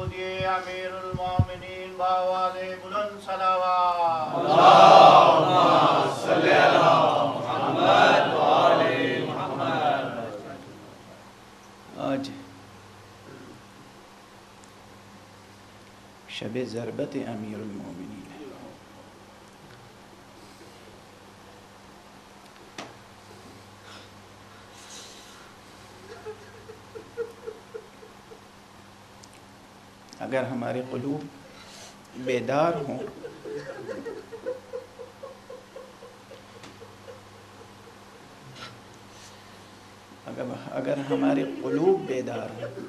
درود امیر المومنین بآواز بلند صلوات اللہم صلی علی محمد و آل محمد۔ آج شب ضربت امیر المومنین ہے۔ اگر ہمارے قلوب بیدار ہوں اگر ہمارے قلوب بیدار ہوں،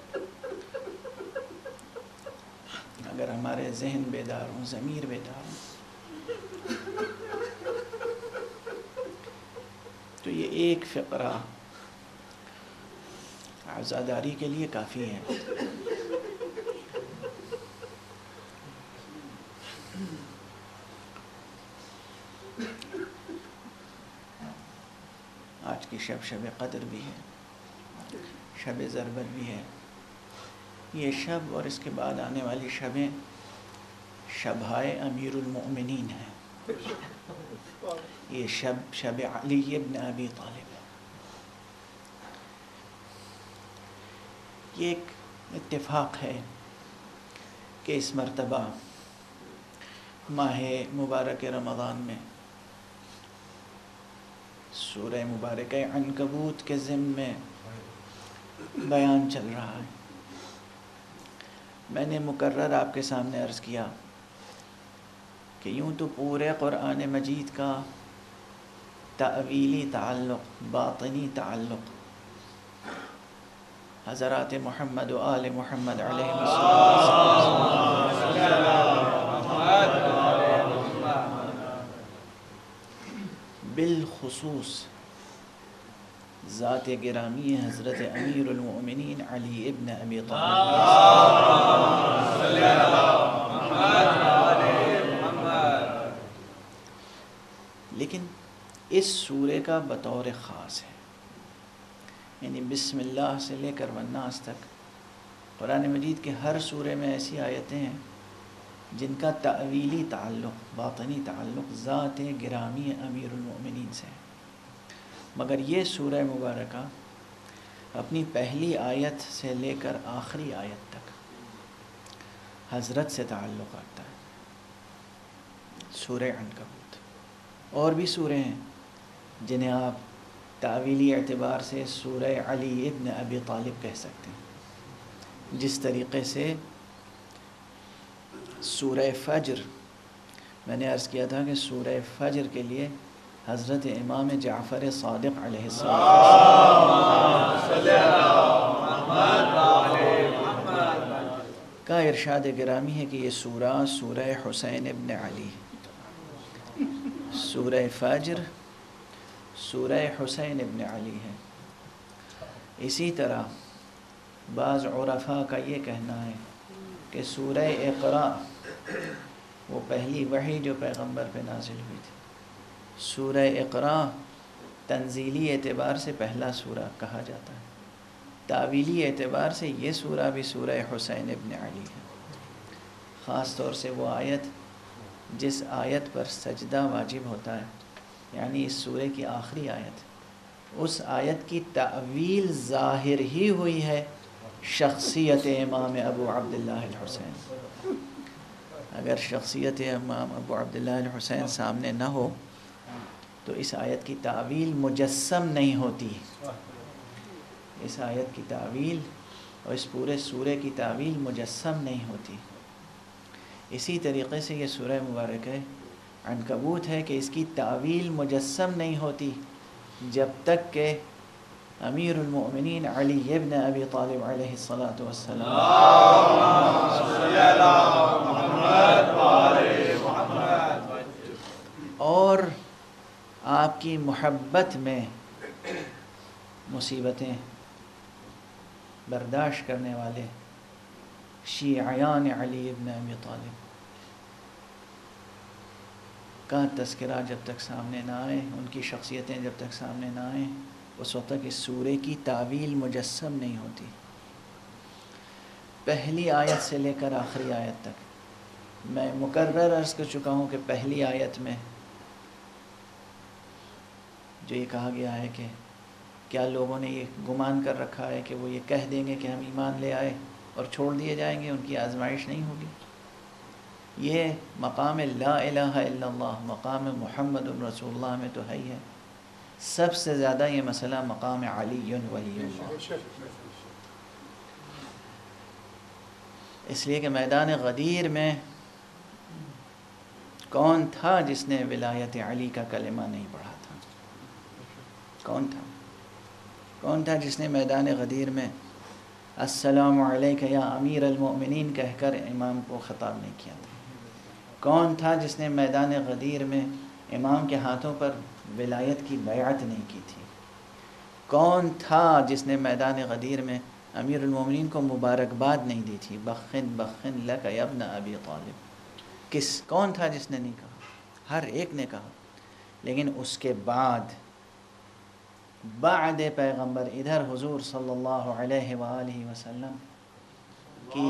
اگر ہمارے ذہن بیدار ہوں، ضمیر بیدار ہوں، تو یہ ایک فقرہ عزاداری کے لیے کافی ہے۔ آج کی شب قدر بھی ہے، شب ضربت بھی ہے۔ یہ شب اور اس کے بعد آنے والی شبیں شبہائے امیر المؤمنین ہیں۔ یہ شب علی ابن ابی طالب ہے۔ یہ ایک اتفاق ہے کہ اس مرتبہ ماہ مبارک رمضان میں سورہ مبارکہ عنکبوت کے ضمن میں بیان چل رہا ہے۔ میں نے مقرر آپ کے سامنے عرض کیا کہ یوں تو پورے قرآن مجید کا تأویلی تعلق، باطنی تعلق حضرات محمد و آل محمد علیہ بالخصوص ذات گرامی حضرت امیر المؤمنین علی ابن ابی طالب لیکن اس سورے کا بطور خاص ہے، یعنی بسم اللہ سے لے کر والناس تک قرآن مجید کے ہر سورے میں ایسی آیتیں ہیں جن کا تأویلی تعلق، باطنی تعلق ذات گرامی امیر المؤمنین سے ہے، مگر یہ سورہ مبارکہ اپنی پہلی آیت سے لے کر آخری آیت تک حضرت سے تعلق رکھتا ہے۔ سورہ عنکبوت، اور بھی سورے ہیں جنہیں آپ تأویلی اعتبار سے سورہ علی ابن ابی طالب کہہ سکتے ہیں، جس طریقے سے سورہ فجر، میں نے عرض کیا تھا کہ سورہ فجر کے لیے حضرت امام جعفر صادق علیہ السلام کا ارشاد گرامی ہے کہ یہ سورہ حسین ابن علی، سورہ فجر سورہ حسین ابن علی ہے۔ اسی طرح بعض عرفاء کا یہ کہنا ہے کہ سورہ اقرا وہ پہلی وحی جو پیغمبر پہ نازل ہوئی تھی، سورہ اقرا تنزیلی اعتبار سے پہلا سورہ کہا جاتا ہے، تاویلی اعتبار سے یہ سورہ بھی سورہ حسین ابن علی ہے۔ خاص طور سے وہ آیت جس آیت پر سجدہ واجب ہوتا ہے، یعنی اس سورے کی آخری آیت، اس آیت کی تأویل ظاہر ہی ہوئی ہے شخصیت امام ابو عبداللہ الحسین۔ اگر شخصیت امام ابو عبداللہ الحسین سامنے نہ ہو تو اس آیت کی تأویل مجسم نہیں ہوتی، اس آیت کی تأویل اور اس پورے سورے کی تأویل مجسم نہیں ہوتی۔ اسی طریقے سے یہ سورہ مبارک عنکبوت ہے کہ اس کی تأویل مجسم نہیں ہوتی جب تک کہ امیر المؤمنین علی ابن ابی طالب علیہ السلام اور آپ کی محبت میں مصیبتیں برداشت کرنے والے شیعیان علی ابن ابی طالب کا تذکرہ جب تک سامنے نہ آئے، ان کی شخصیتیں جب تک سامنے نہ آئیں، اس وقت تک اس سورے کی تاویل مجسم نہیں ہوتی۔ پہلی آیت سے لے کر آخری آیت تک میں مکرر عرض کر چکا ہوں کہ پہلی آیت میں جو یہ کہا گیا ہے کہ کیا لوگوں نے یہ گمان کر رکھا ہے کہ وہ یہ کہہ دیں گے کہ ہم ایمان لے آئے اور چھوڑ دیے جائیں گے، ان کی آزمائش نہیں ہوگی۔ یہ مقام لا الہ الا اللہ، مقام محمد رسول اللہ میں تو ہے ہی ہے۔ سب سے زیادہ یہ مسئلہ مقام علی ولی اللہ، اس لیے کہ میدان غدیر میں کون تھا جس نے ولایت علی کا کلمہ نہیں پڑھا تھا؟ کون تھا جس نے میدان غدیر میں السلام علیک یا امیر المؤمنین کہہ کر امام کو خطاب نہیں کیا تھا؟ کون تھا جس نے میدان غدیر میں امام کے ہاتھوں پر ولایت کی بیعت نہیں کی تھی؟ کون تھا جس نے میدان غدیر میں امیر المومنین کو مبارکباد نہیں دی تھی؟ بخن بخن لک یا ابن ابی طالب۔ کون تھا جس نے نہیں کہا؟ ہر ایک نے کہا۔ لیکن اس کے بعد پیغمبر ادھر حضور صلی اللہ علیہ وآلہ وسلم کی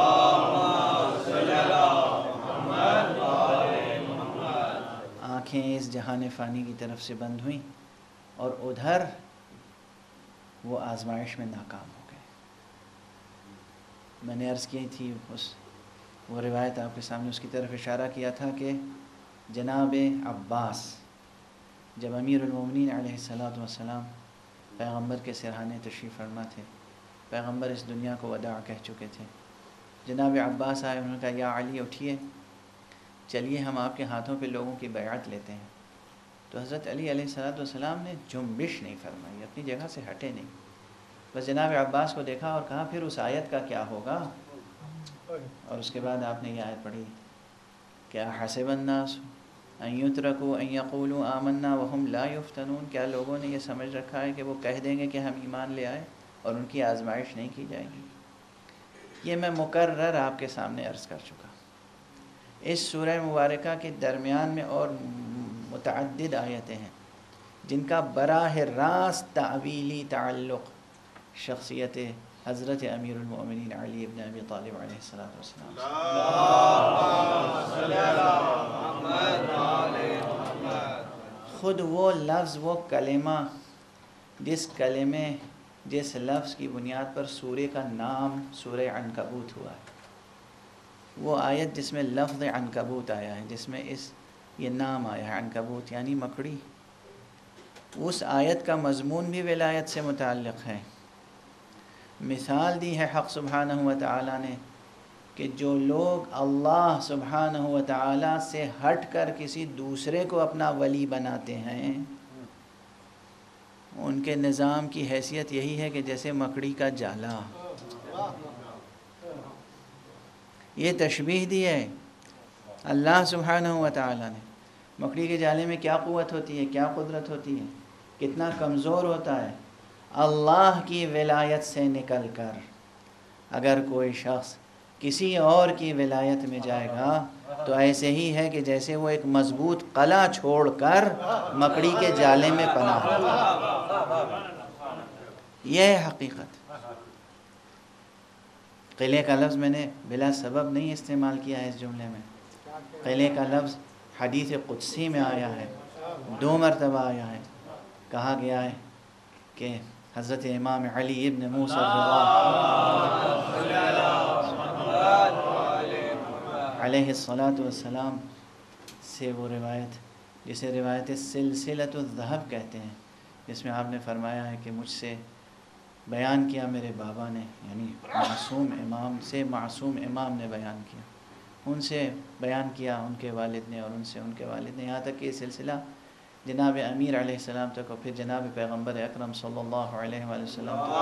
آنکھیں اس جہان فانی کی طرف سے بند ہوئیں اور ادھر وہ آزمائش میں ناکام ہو گئے۔ میں نے عرض کی تھی وہ روایت آپ کے سامنے، اس کی طرف اشارہ کیا تھا کہ جناب عباس جب امیر المومنین علیہ السلام پیغمبر کے سرہانے تشریف فرما تھے، پیغمبر اس دنیا کو وداع کہہ چکے تھے، جناب عباس آئے، انہوں نے کہا یا علی اٹھیے، چلیے ہم آپ کے ہاتھوں پہ لوگوں کی بیعت لیتے ہیں۔ تو حضرت علی علیہ السلام نے جنبش نہیں فرمائی، اپنی جگہ سے ہٹے نہیں، بس جناب عباس کو دیکھا اور کہا پھر اس آیت کا کیا ہوگا؟ اور اس کے بعد آپ نے یہ آیت پڑھی، کیا حسب الناس ان یترکوا ان یقولوا آمنا وهم لا یفتنون، کیا لوگوں نے یہ سمجھ رکھا ہے کہ وہ کہہ دیں گے کہ ہم ایمان لے آئے اور ان کی آزمائش نہیں کی جائے گی؟ یہ میں مکرر آپ کے سامنے عرض کر چکا۔ اس سورہ مبارکہ کے درمیان میں اور متعدد آیتیں ہیں جن کا براہ راست تعویلی تعلق شخصیت حضرت امیر المؤمنین علی ابن ابی طالب علیہ السلام۔ خود وہ لفظ، وہ کلمہ، جس لفظ کی بنیاد پر سورہ کا نام سورہ عنکبوت ہوا ہے، وہ آیت جس میں لفظ عنکبوت آیا ہے، جس میں یہ نام آیا ہے عنکبوت یعنی مکڑی، اس آیت کا مضمون بھی ولایت سے متعلق ہے۔ مثال دی ہے حق سبحانہ و تعالی نے کہ جو لوگ اللہ سبحانہ و تعالی سے ہٹ کر کسی دوسرے کو اپنا ولی بناتے ہیں، ان کے نظام کی حیثیت یہی ہے کہ جیسے مکڑی کا جالا۔ یہ تشبیہ دی ہے اللہ سبحانہ و تعالی نے۔ مکڑی کے جالے میں کیا قوت ہوتی ہے، کیا قدرت ہوتی ہے، کتنا کمزور ہوتا ہے۔ اللہ کی ولایت سے نکل کر اگر کوئی شخص کسی اور کی ولایت میں جائے گا تو ایسے ہی ہے کہ جیسے وہ ایک مضبوط قلعہ چھوڑ کر مکڑی کے جالے میں پناہ ہو۔ یہ ہے حقیقت۔ قلعے کا لفظ میں نے بلا سبب نہیں استعمال کیا ہے اس جملے میں۔ قلعے کا لفظ حدیث قدسی میں آیا ہے، 2 مرتبہ آیا ہے۔ کہا گیا ہے کہ حضرت امام علی ابن موسیٰ علیہ السلام سے وہ روایت جسے روایت سلسلۃ الذہب کہتے ہیں، جس میں آپ نے فرمایا ہے کہ مجھ سے بیان کیا میرے بابا نے، یعنی معصوم امام سے معصوم امام نے بیان کیا، ان سے بیان کیا ان کے والد نے، اور ان سے ان کے والد نے، یہاں تک کہ یہ سلسلہ جناب امیر علیہ السلام تک اور پھر جناب پیغمبر اکرم صلی اللہ علیہ وآلہ وسلم تک،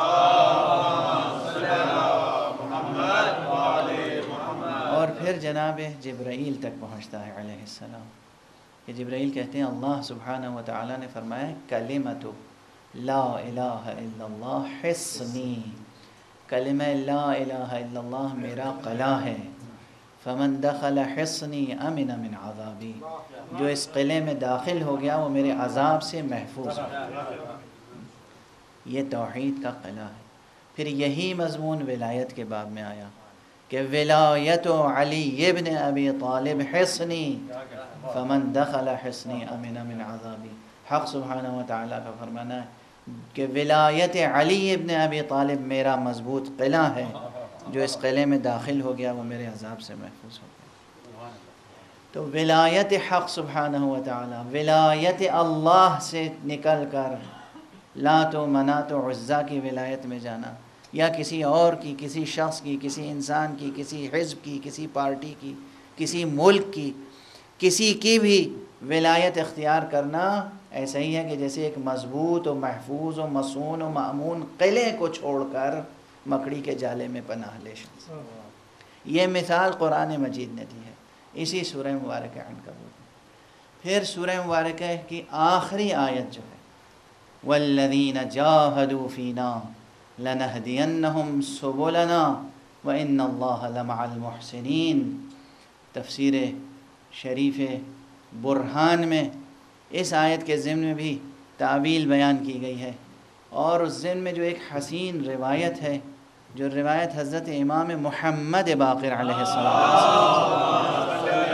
اور پھر جناب جبرائیل تک پہنچتا ہے علیہ السلام، کہ جبرائیل کہتے ہیں اللہ سبحانہ و تعالی نے فرمایا کلمۃ لا الہ الا اللہ حصنی، کلمہ لا الہ الا اللہ میرا قلعہ ہے، فمن دخل حصنی امن من عذابی، جو اس قلعے میں داخل ہو گیا وہ میرے عذاب سے محفوظ ہے۔ یہ توحید کا قلعہ ہے۔ پھر یہی مضمون ولایت کے باب میں آیا، کہ ولایت علی ابن ابی طالب حصنی فمن دخل حصنی امن من عذابی. حق سبحانہ و تعالیٰ کا فرمانا ہے کہ ولایت علی ابن ابی طالب میرا مضبوط قلعہ ہے، جو اس قلعے میں داخل ہو گیا وہ میرے عذاب سے محفوظ ہو گیا. تو ولایت حق سبحانہ و تعالیٰ، ولایت اللہ سے نکل کر لات و منات و عزا کی ولایت میں جانا، یا کسی اور کی، کسی شخص کی، کسی انسان کی، کسی حزب کی، کسی پارٹی کی، کسی ملک کی، کسی کی بھی ولایت اختیار کرنا ایسا ہی ہے کہ جیسے ایک مضبوط و محفوظ و مصون و مأمون قلعے کو چھوڑ کر مکڑی کے جالے میں پناہ لے شخص. یہ مثال قرآن مجید نے دی ہے اسی سورہ مبارکہ عنکبوت میں. پھر سورہ مبارکہ کی آخری آیت جو ہے وَالَّذِينَ جَاهَدُوا فِينَا لَنَهْدِيَنَّهُمْ سُبُلَنَا وَإِنَّ اللَّهَ لَمَعَ الْمُحْسِنِينَ. تفسیر شریف برہان میں اس آیت کے ضمن میں بھی تعویل بیان کی گئی ہے، اور اس ضمن میں جو ایک حسین روایت ہے، جو روایت حضرت امام محمد باقر علیہ السلام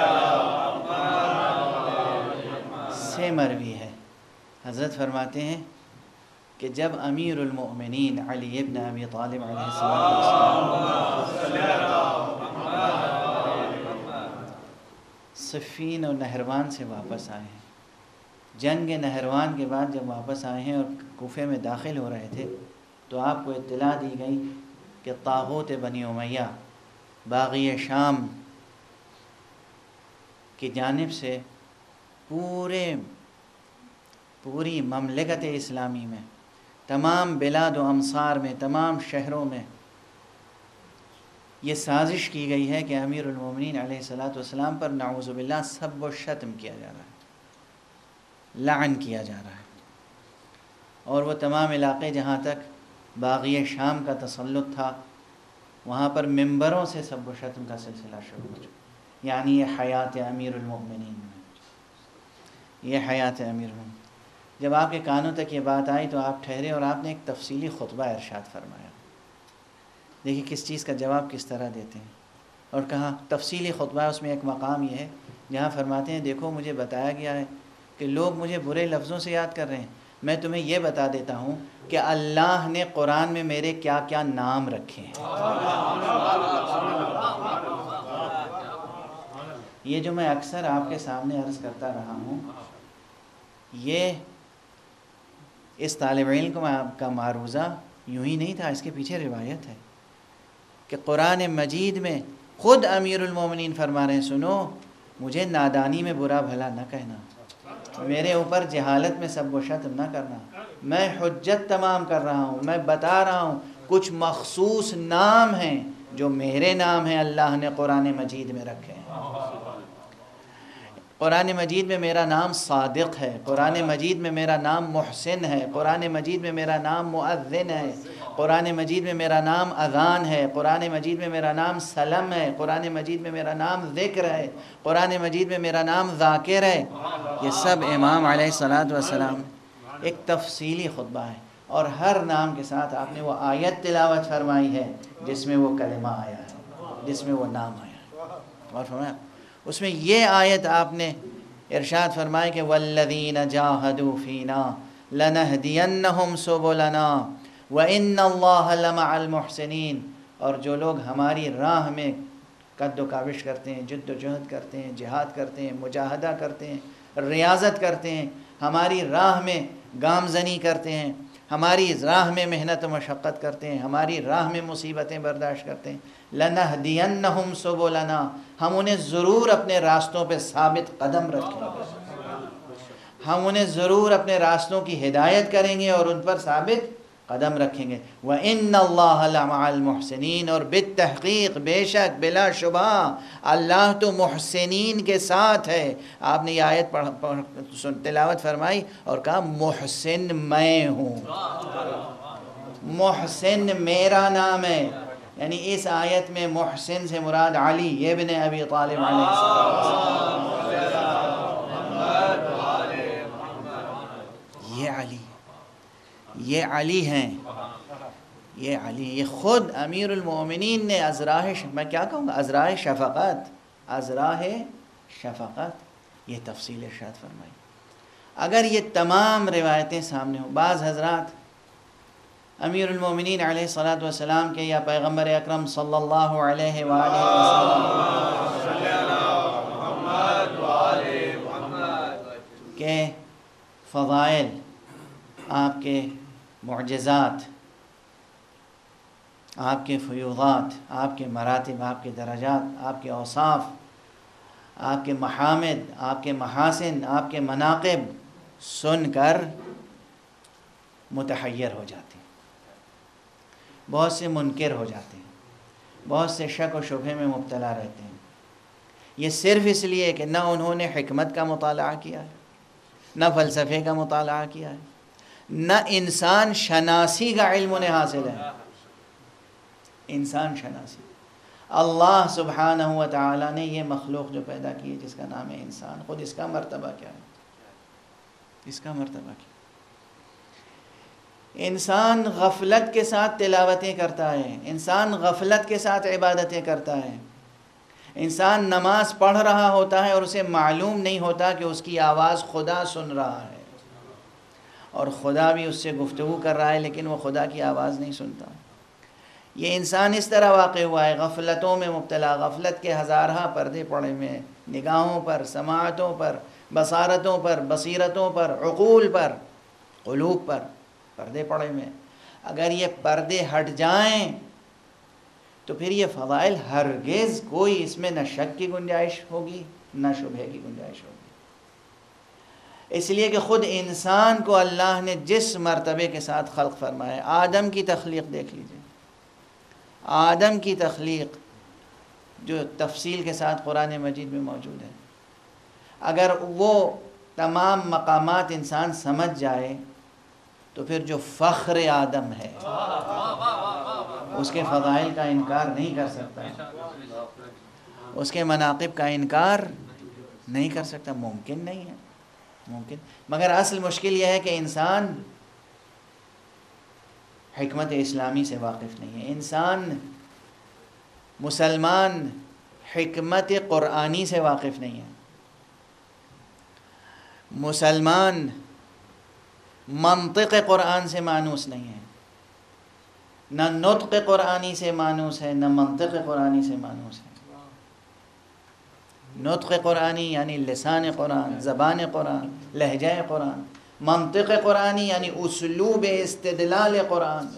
سے مروی ہے. حضرت فرماتے ہیں کہ جب امیر المؤمنین علی ابن ابی طالب علیہ السلام صفین اور نہروان سے واپس آئے ہیں، جنگ نہروان کے بعد جب واپس آئے ہیں اور کوفے میں داخل ہو رہے تھے تو آپ کو اطلاع دی گئی کہ طاغوت بنی امیہ باغی شام کی جانب سے پوری مملکت اسلامی میں، تمام بلاد و امصار میں، تمام شہروں میں یہ سازش کی گئی ہے کہ امیر المومنین علیہ الصلاۃ والسلام پر نعوذ باللہ سب و شتم کیا جا رہا ہے، لعن کیا جا رہا ہے. اور وہ تمام علاقے جہاں تک باغی شام کا تسلط تھا وہاں پر ممبروں سے سب و شتم کا سلسلہ شروع ہو چکا. یعنی یہ حیات امیر المؤمنین میں، یہ حیات امیر المؤمنین. جب آپ کے کانوں تک یہ بات آئی تو آپ ٹھہرے اور آپ نے ایک تفصیلی خطبہ ارشاد فرمایا. دیکھیے کس چیز کا جواب کس طرح دیتے ہیں. اور کہا تفصیلی خطبہ، اس میں ایک مقام یہ ہے جہاں فرماتے ہیں دیکھو مجھے بتایا گیا ہے کہ لوگ مجھے برے لفظوں سے یاد کر رہے ہیں، میں تمہیں یہ بتا دیتا ہوں کہ اللہ نے قرآن میں میرے کیا کیا نام رکھے ہیں. یہ جو میں اکثر آپ کے سامنے عرض کرتا رہا ہوں، یہ اس طالب علم کا معروضہ یوں ہی نہیں تھا، اس کے پیچھے روایت ہے کہ قرآن مجید میں خود امیر المومنین فرما رہے ہیں سنو مجھے نادانی میں برا بھلا نہ کہنا، میرے اوپر جہالت میں سب و شتم نہ کرنا، میں حجت تمام کر رہا ہوں، میں بتا رہا ہوں کچھ مخصوص نام ہیں جو میرے نام ہیں، اللہ نے قرآن مجید میں رکھے ہیں. قرآن مجید میں میرا نام صادق ہے، قرآن مجید میں میرا نام محسن ہے، قرآن مجید میں میرا نام مؤذن ہے، قرآن مجید میں میرا نام اذان ہے، قرآن مجید میں میرا نام سلم ہے، قرآن مجید میں میرا نام ذکر ہے، قرآن مجید میں میرا نام ذاکر ہے. یہ سب امام علیہ الصلاۃ والسلام ایک تفصیلی خطبہ ہے، اور ہر نام کے ساتھ آپ نے وہ آیت تلاوت فرمائی ہے جس میں وہ کلمہ آیا ہے، جس میں وہ نام آیا ہے. اور فرمایا اس میں یہ آیت آپ نے ارشاد فرمائے کہ والذین جاہدوا فینا لنہدینہم سبلنا وان اللہ لمع المحسنین. اور جو لوگ ہماری راہ میں قد و کاوش کرتے ہیں، جد و جہد کرتے ہیں، جہاد کرتے ہیں، مجاہدہ کرتے ہیں، ریاضت کرتے ہیں، ہماری راہ میں گامزنی کرتے ہیں، ہماری راہ میں محنت و مشقت کرتے ہیں، ہماری راہ میں مصیبتیں برداشت کرتے ہیں، لنہدینہم سبلنا، ہم انہیں ضرور اپنے راستوں پہ ثابت قدم رکھیں گے، ہم انہیں ضرور اپنے راستوں کی ہدایت کریں گے اور ان پر ثابت قدم رکھیں گے. وَإِنَّ اللَّهَ لَمَعَ الْمُحْسِنِينَ، اور بالتحقیق بے شک بلا شبہ اللہ تو محسنین کے ساتھ ہے. آپ نے یہ آیت تلاوت فرمائی اور کہا محسن میں ہوں، محسن میرا نام ہے. یعنی اس آیت میں محسن سے مراد علی ابن ابی طالب علیہ السلام. یہ علی ہیں، یہ علی، یہ خود امیر المومنین نے میں کیا کہوں گا، ازراہ شفقت یہ تفصیل ارشاد فرمائی۔ اگر یہ تمام روایتیں سامنے ہوں، بعض حضرات امیر المومنین علیہ الصلاۃ والسلام کے یا پیغمبر اکرم صلی اللہ علیہ وآلہ وسلم کے فضائل، آپ کے معجزات، آپ کے فیوضات، آپ کے مراتب، آپ کے درجات، آپ کے اوصاف، آپ کے محامد، آپ کے محاسن، آپ کے مناقب سن کر متحیر ہو جاتے ہیں، بہت سے منکر ہو جاتے ہیں، بہت سے شک و شبہے میں مبتلا رہتے ہیں۔ یہ صرف اس لیے کہ نہ انہوں نے حکمت کا مطالعہ کیا ہے، نہ فلسفے کا مطالعہ کیا ہے، نہ انسان شناسی کا علم انہیں حاصل ہے۔ انسان شناسی، اللہ سبحانہ و تعالیٰ نے یہ مخلوق جو پیدا کی ہے جس کا نام ہے انسان، خود اس کا مرتبہ کیا ہے، اس کا مرتبہ کیا؟ انسان غفلت کے ساتھ تلاوتیں کرتا ہے، انسان غفلت کے ساتھ عبادتیں کرتا ہے، انسان نماز پڑھ رہا ہوتا ہے اور اسے معلوم نہیں ہوتا کہ اس کی آواز خدا سن رہا ہے، اور خدا بھی اس سے گفتگو کر رہا ہے لیکن وہ خدا کی آواز نہیں سنتا۔ یہ انسان اس طرح واقع ہوا ہے، غفلتوں میں مبتلا، غفلت کے ہزارہ پردے پڑے ہوئے، نگاہوں پر، سماعتوں پر، بصارتوں پر، بصیرتوں پر، عقول پر، قلوب پر پردے پڑے ہوئے۔ اگر یہ پردے ہٹ جائیں تو پھر یہ فضائل ہرگز کوئی اس میں نہ شک کی گنجائش ہوگی نہ شبہے کی گنجائش ہوگی۔ اس لیے کہ خود انسان کو اللہ نے جس مرتبے کے ساتھ خلق فرمایا ہے، آدم کی تخلیق دیکھ لیجئے، آدم کی تخلیق جو تفصیل کے ساتھ قرآن مجید میں موجود ہے، اگر وہ تمام مقامات انسان سمجھ جائے تو پھر جو فخر آدم ہے اس کے فضائل کا انکار نہیں کر سکتا، اس کے مناقب کا انکار نہیں کر سکتا، ممکن نہیں ہے، ممکن۔ مگر اصل مشکل یہ ہے کہ انسان حکمت اسلامی سے واقف نہیں ہے، انسان مسلمان حکمت قرآنی سے واقف نہیں ہے، مسلمان منطق قرآن سے مانوس نہیں ہے، نہ نطق قرآنی سے مانوس ہے نہ منطق قرآنی سے مانوس ہے۔ نطق قرآنی یعنی لسان قرآن، زبان قرآن، لہجہ قرآن، منطق قرآنی یعنی اسلوب استدلال قرآن۔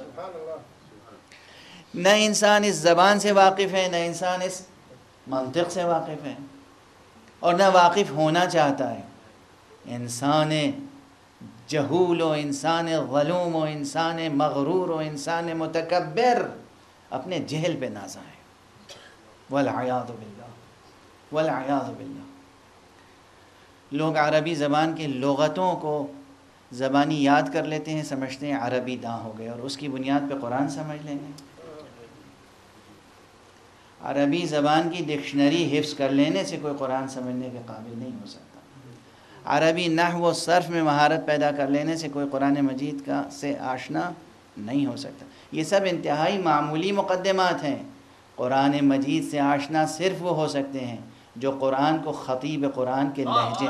نہ انسان اس زبان سے واقف ہے، نہ انسان اس منطق سے واقف ہے، اور نہ واقف ہونا چاہتا ہے۔ انسان جہول و انسان ظلوم و انسان مغرور و انسان متکبر اپنے جہل پہ نازا ہے، والعیاذ باللہ، والعیاذ باللہ۔ لوگ عربی زبان کی لغتوں کو زبانی یاد کر لیتے ہیں، سمجھتے ہیں عربی داں ہو گئے، اور اس کی بنیاد پہ قرآن سمجھ لیں گے۔ عربی زبان کی ڈکشنری حفظ کر لینے سے کوئی قرآن سمجھنے کے قابل نہیں ہو سکتا، عربی نحو و صرف میں مہارت پیدا کر لینے سے کوئی قرآن مجید سے آشنا نہیں ہو سکتا۔ یہ سب انتہائی معمولی مقدمات ہیں۔ قرآن مجید سے آشنا صرف وہ ہو سکتے ہیں جو قرآن کو خطیب قرآن کے لہجے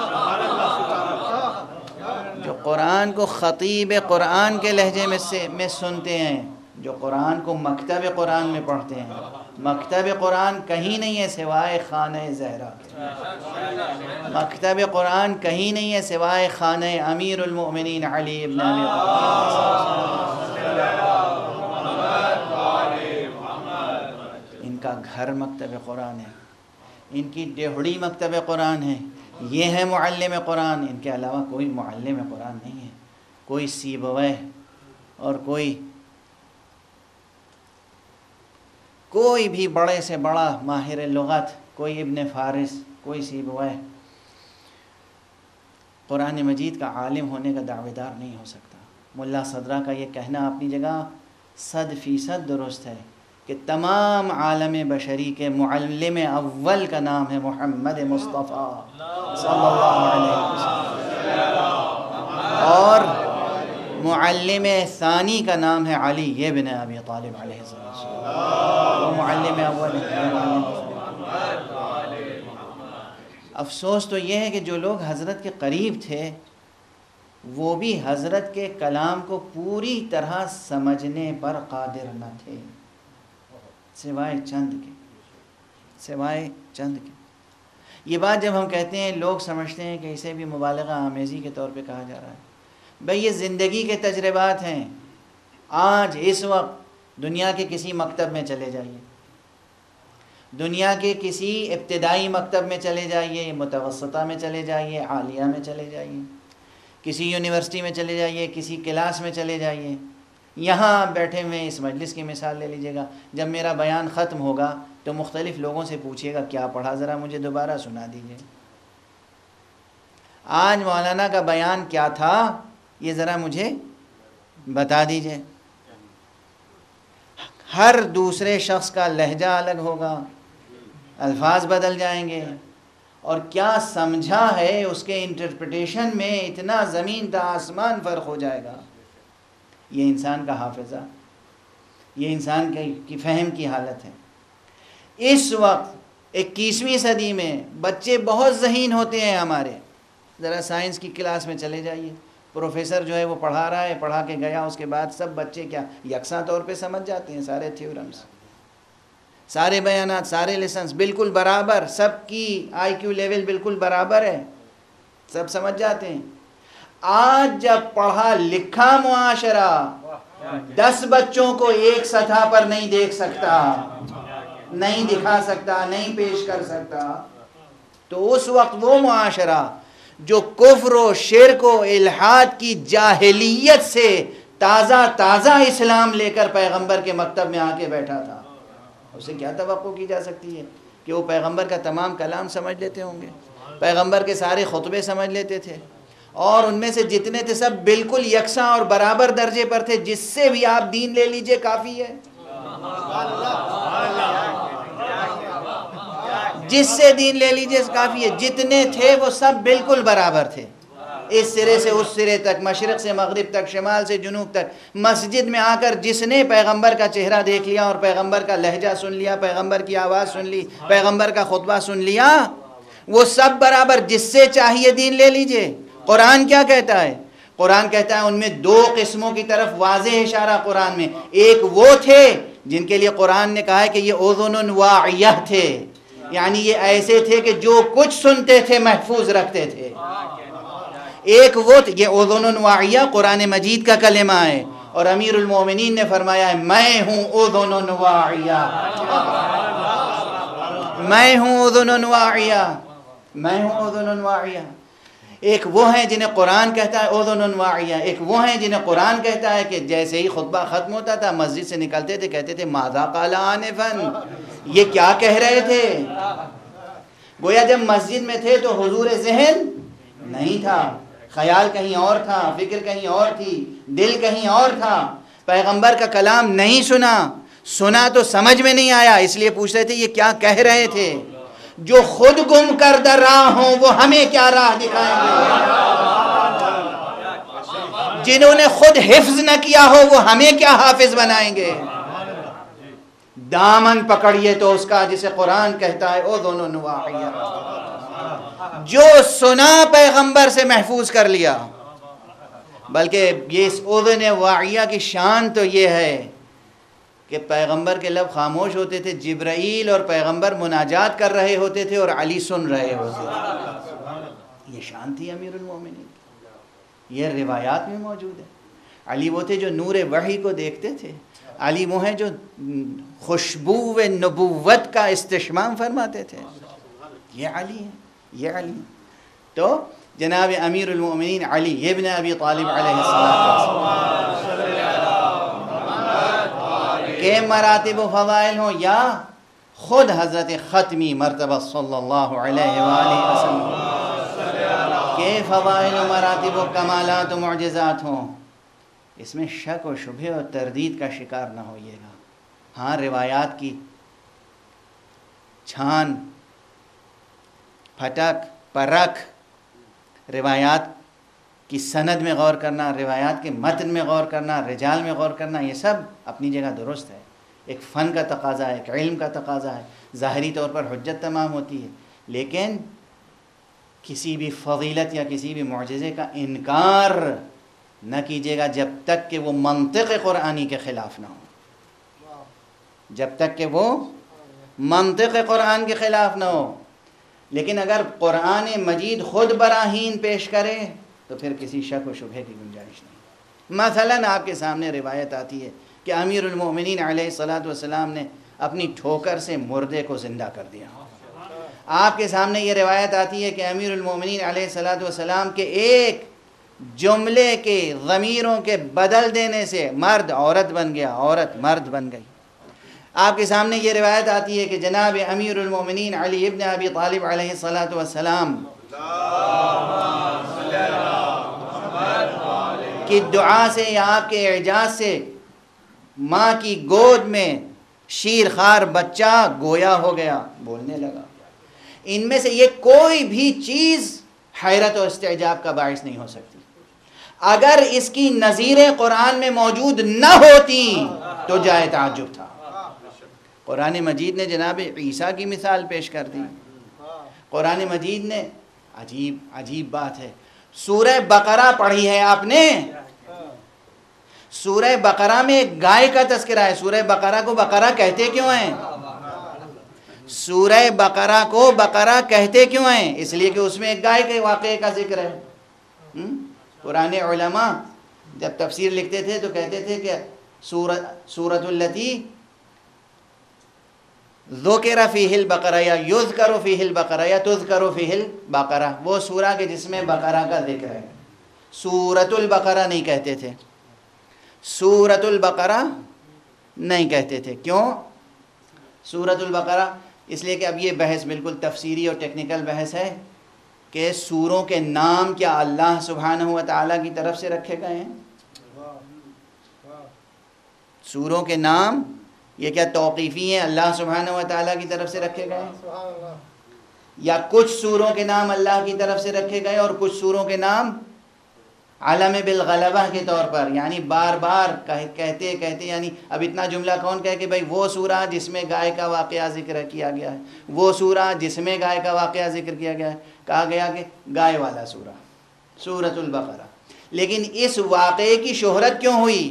میں، جو قرآن کو خطیب قرآن کے لہجے میں سنتے ہیں، جو قرآن کو مکتب قرآن میں پڑھتے ہیں۔ مکتب قرآن کہیں نہیں ہے سوائے خانہ زہرا کے، مکتب قرآن کہیں نہیں ہے سوائے خانہ امیر المؤمنین علی ابن ابی طالب۔ ان کا گھر مکتب قرآن ہے، ان کی ڈیہڑی مکتب قرآن ہے، یہ ہے معلم قرآن، ان کے علاوہ کوئی معلم قرآن نہیں ہے۔ کوئی سیبویہ اور کوئی بھی بڑے سے بڑا ماہر لغت، کوئی ابن فارس، کوئی سیبویہ قرآن مجید کا عالم ہونے کا دعوے دار نہیں ہو سکتا۔ ملا صدرہ کا یہ کہنا اپنی جگہ 100% درست ہے کہ تمام عالم بشری کے معلم اول کا نام ہے محمد مصطفیٰ صلی اللہ علیہ وسلم، اور معلم ثانی کا نام ہے علی ابن ابی طالب علیہ السلام، وہ معلم اول ہے۔ افسوس تو یہ ہے کہ جو لوگ حضرت کے قریب تھے وہ بھی حضرت کے کلام کو پوری طرح سمجھنے پر قادر نہ تھے، سوائے چند کے۔ یہ بات جب ہم کہتے ہیں لوگ سمجھتے ہیں کہ اسے بھی مبالغہ آمیزی کے طور پہ کہا جا رہا ہے۔ بھئی یہ زندگی کے تجربات ہیں۔ آج اس وقت دنیا کے کسی مکتب میں چلے جائیے، دنیا کے کسی ابتدائی مکتب میں چلے جائیے، متوسطہ میں چلے جائیے، عالیہ میں چلے جائیے، کسی یونیورسٹی میں چلے جائیے، کسی کلاس میں چلے جائیے، یہاں بیٹھے ہوئے اس مجلس کی مثال لے لیجئے گا، جب میرا بیان ختم ہوگا تو مختلف لوگوں سے پوچھیے گا کیا پڑھا، ذرا مجھے دوبارہ سنا دیجئے، آج مولانا کا بیان کیا تھا یہ ذرا مجھے بتا دیجئے۔ ہر دوسرے شخص کا لہجہ الگ ہوگا، الفاظ بدل جائیں گے، اور کیا سمجھا ہے اس کے انٹرپریٹیشن میں اتنا زمین تا آسمان فرق ہو جائے گا۔ یہ انسان کا حافظہ، یہ انسان کی فہم کی حالت ہے۔ اس وقت 21ویں صدی میں بچے بہت ذہین ہوتے ہیں ہمارے، ذرا سائنس کی کلاس میں چلے جائیے، پروفیسر جو ہے وہ پڑھا رہا ہے، پڑھا کے گیا، اس کے بعد سب بچے کیا یکساں طور پہ سمجھ جاتے ہیں، سارے تھیورمز، سارے بیانات، سارے لیسنز بالکل برابر، سب کی آئی کیو لیول بالکل برابر ہے، سب سمجھ جاتے ہیں۔ آج جب پڑھا لکھا معاشرہ 10 بچوں کو ایک سطح پر نہیں دیکھ سکتا، نہیں دکھا سکتا، نہیں پیش کر سکتا، تو اس وقت وہ معاشرہ جو کفر و شرک و الحاد کی جاہلیت سے تازہ اسلام لے کر پیغمبر کے مکتب میں آ کے بیٹھا تھا، اسے کیا توقع کی جا سکتی ہے کہ وہ پیغمبر کا تمام کلام سمجھ لیتے ہوں گے، پیغمبر کے سارے خطبے سمجھ لیتے تھے، اور ان میں سے جتنے تھے سب بالکل یکساں اور برابر درجے پر تھے، جس سے بھی آپ دین لے لیجئے کافی ہے، جس سے دین لے لیجئے کافی ہے، جتنے تھے وہ سب بالکل برابر تھے، اس سرے سے اس سرے تک، مشرق سے مغرب تک، شمال سے جنوب تک۔ مسجد میں آ کر جس نے پیغمبر کا چہرہ دیکھ لیا اور پیغمبر کا لہجہ سن لیا، پیغمبر کی آواز سن لی، پیغمبر کا خطبہ سن لیا، وہ سب برابر، جس سے چاہیے دین لے لیجئے۔ قرآن کیا کہتا ہے؟ قرآن کہتا ہے ان میں 2 قسموں کی طرف واضح اشارہ قرآن میں، ایک وہ تھے جن کے لیے قرآن نے کہا ہے کہ یہ اذن واعیہ تھے، یعنی یہ ایسے تھے کہ جو کچھ سنتے تھے محفوظ رکھتے تھے، ایک وہ یہ اذن واعیہ قرآن مجید کا کلمہ ہے، اور امیر المومنین نے فرمایا ہے میں ہوں اذن واعیہ، میں ہوں اذن واعیہ، میں ہوں اذن واعیہ۔ ایک وہ ہیں جنہیں قرآن کہتا ہے اذن واعیہ، ایک وہ ہیں جنہیں قرآن کہتا ہے کہ جیسے ہی خطبہ ختم ہوتا تھا مسجد سے نکلتے تھے کہتے تھے ماذا قال آنفا، یہ کیا کہہ رہے تھے؟ گویا جب مسجد میں تھے تو حضور ذہن نہیں تھا، خیال کہیں اور تھا، فکر کہیں اور تھی، دل کہیں اور تھا، پیغمبر کا کلام نہیں سنا تو سمجھ میں نہیں آیا، اس لیے پوچھ رہے تھے یہ کیا کہہ رہے تھے۔ جو خود گم کردہ راہ ہوں وہ ہمیں کیا راہ دکھائیں گے، جنہوں نے خود حفظ نہ کیا ہو وہ ہمیں کیا حافظ بنائیں گے۔ دامن پکڑیے تو اس کا جسے قرآن کہتا ہے اذن واعیہ، جو سنا پیغمبر سے محفوظ کر لیا۔ بلکہ یہ اس اذن واعیہ کی شان تو یہ ہے کہ پیغمبر کے لب خاموش ہوتے تھے، جبرائیل اور پیغمبر مناجات کر رہے ہوتے تھے اور علی سن رہے ہوتے تھے، یہ شان تھی امیر المومنین، یہ روایات میں موجود ہے۔ علی وہ تھے جو نور وحی کو دیکھتے تھے، علی وہ ہیں جو خوشبو نبوت کا استشمام فرماتے تھے، یہ علی ہیں، یہ علی ہیں۔ تو جناب امیر المومنین علی ابن ابی طالب علیہ السلام کے مراتب و فضائل ہوں یا خود حضرت ختمی مرتبہ صلی اللہ علیہ وآلہ وسلم کے فضائل و مراتب و کمالات و معجزات ہوں، اس میں شک و شبہ و تردید کا شکار نہ ہوئیے گا۔ ہاں روایات کی چھان پھٹک پرکھ، روایات کی سند میں غور کرنا، روایات کے متن میں غور کرنا، رجال میں غور کرنا، یہ سب اپنی جگہ درست ہے، ایک فن کا تقاضا ہے، ایک علم کا تقاضا ہے، ظاہری طور پر حجت تمام ہوتی ہے، لیکن کسی بھی فضیلت یا کسی بھی معجزے کا انکار نہ کیجیے گا جب تک کہ وہ منطق قرآنی کے خلاف نہ ہو، جب تک کہ وہ منطق قرآن کے خلاف نہ ہو۔ لیکن اگر قرآن مجید خود براہین پیش کرے تو پھر کسی شک و شبہے کی گنجائش نہیں۔ مثلاً آپ کے سامنے روایت آتی ہے کہ امیر المومنین علیہ الصلاۃ والسلام نے اپنی ٹھوکر سے مردے کو زندہ کر دیا۔ آپ کے سامنے یہ روایت آتی ہے کہ امیر المومنین علیہ الصلاۃ والسلام کے ایک جملے کے ضمیروں کے بدل دینے سے مرد عورت بن گیا، عورت مرد بن گئی۔ آپ کے سامنے یہ روایت آتی ہے کہ جناب امیر المومنین علی ابن ابی طالب علیہ الصلاۃ والسلام کی دعا سے یا آپ کے اعجاز سے ماں کی گود میں شیرخوار بچہ گویا ہو گیا، بولنے لگا۔ ان میں سے یہ کوئی بھی چیز حیرت و استعجاب کا باعث نہیں ہو سکتی۔ اگر اس کی نظیریں قرآن میں موجود نہ ہوتی تو جائے تعجب تھا۔ قرآن مجید نے جناب عیسیٰ کی مثال پیش کر دی۔ قرآن مجید نے عجیب بات ہے، سورہ بقرہ پڑھی ہے آپ نے؟ سورہ بقرہ میں ایک گائے کا تذکرہ ہے۔ سورہ بقرہ کو بقرہ کہتے کیوں ہیں؟ سورہ بقرہ کو بقرہ کہتے کیوں ہیں؟ اس لیے کہ اس میں ایک گائے کے واقعے کا ذکر ہے۔ پرانے علماء جب تفسیر لکھتے تھے تو کہتے تھے کہ سورۃ التی ذکر فیہ البقرہ یا یذکر فیہ البقرہ یا تذکر فیہ البقرہ، وہ سورہ کے جس میں بقرہ کا ذکر ہے۔ سورۃ البقرہ نہیں کہتے تھے، سورۃ البقرہ نہیں کہتے تھے۔ کیوں سورۃ البقرہ؟ اس لیے کہ اب یہ بحث بالکل تفسیری اور ٹیکنیکل بحث ہے کہ سوروں کے نام کیا اللہ سبحانہ و تعالیٰ کی طرف سے رکھے گئے ہیں؟ سوروں کے نام یہ کیا توقیفی ہیں، اللہ سبحانہ و تعالیٰ کی طرف سے رکھے گئے ہیں؟ یا کچھ سوروں کے نام اللہ کی طرف سے رکھے گئے اور کچھ سوروں کے نام علم بالغلبہ کے طور پر، یعنی بار بار کہتے یعنی اب اتنا جملہ کون کہے کہ بھائی وہ سورہ جس میں گائے کا واقعہ ذکر کیا گیا ہے، وہ سورہ جس میں گائے کا واقعہ ذکر کیا گیا ہے، کہا گیا کہ گائے والا سورہ سورۃ البقرہ۔ لیکن اس واقعے کی شہرت کیوں ہوئی؟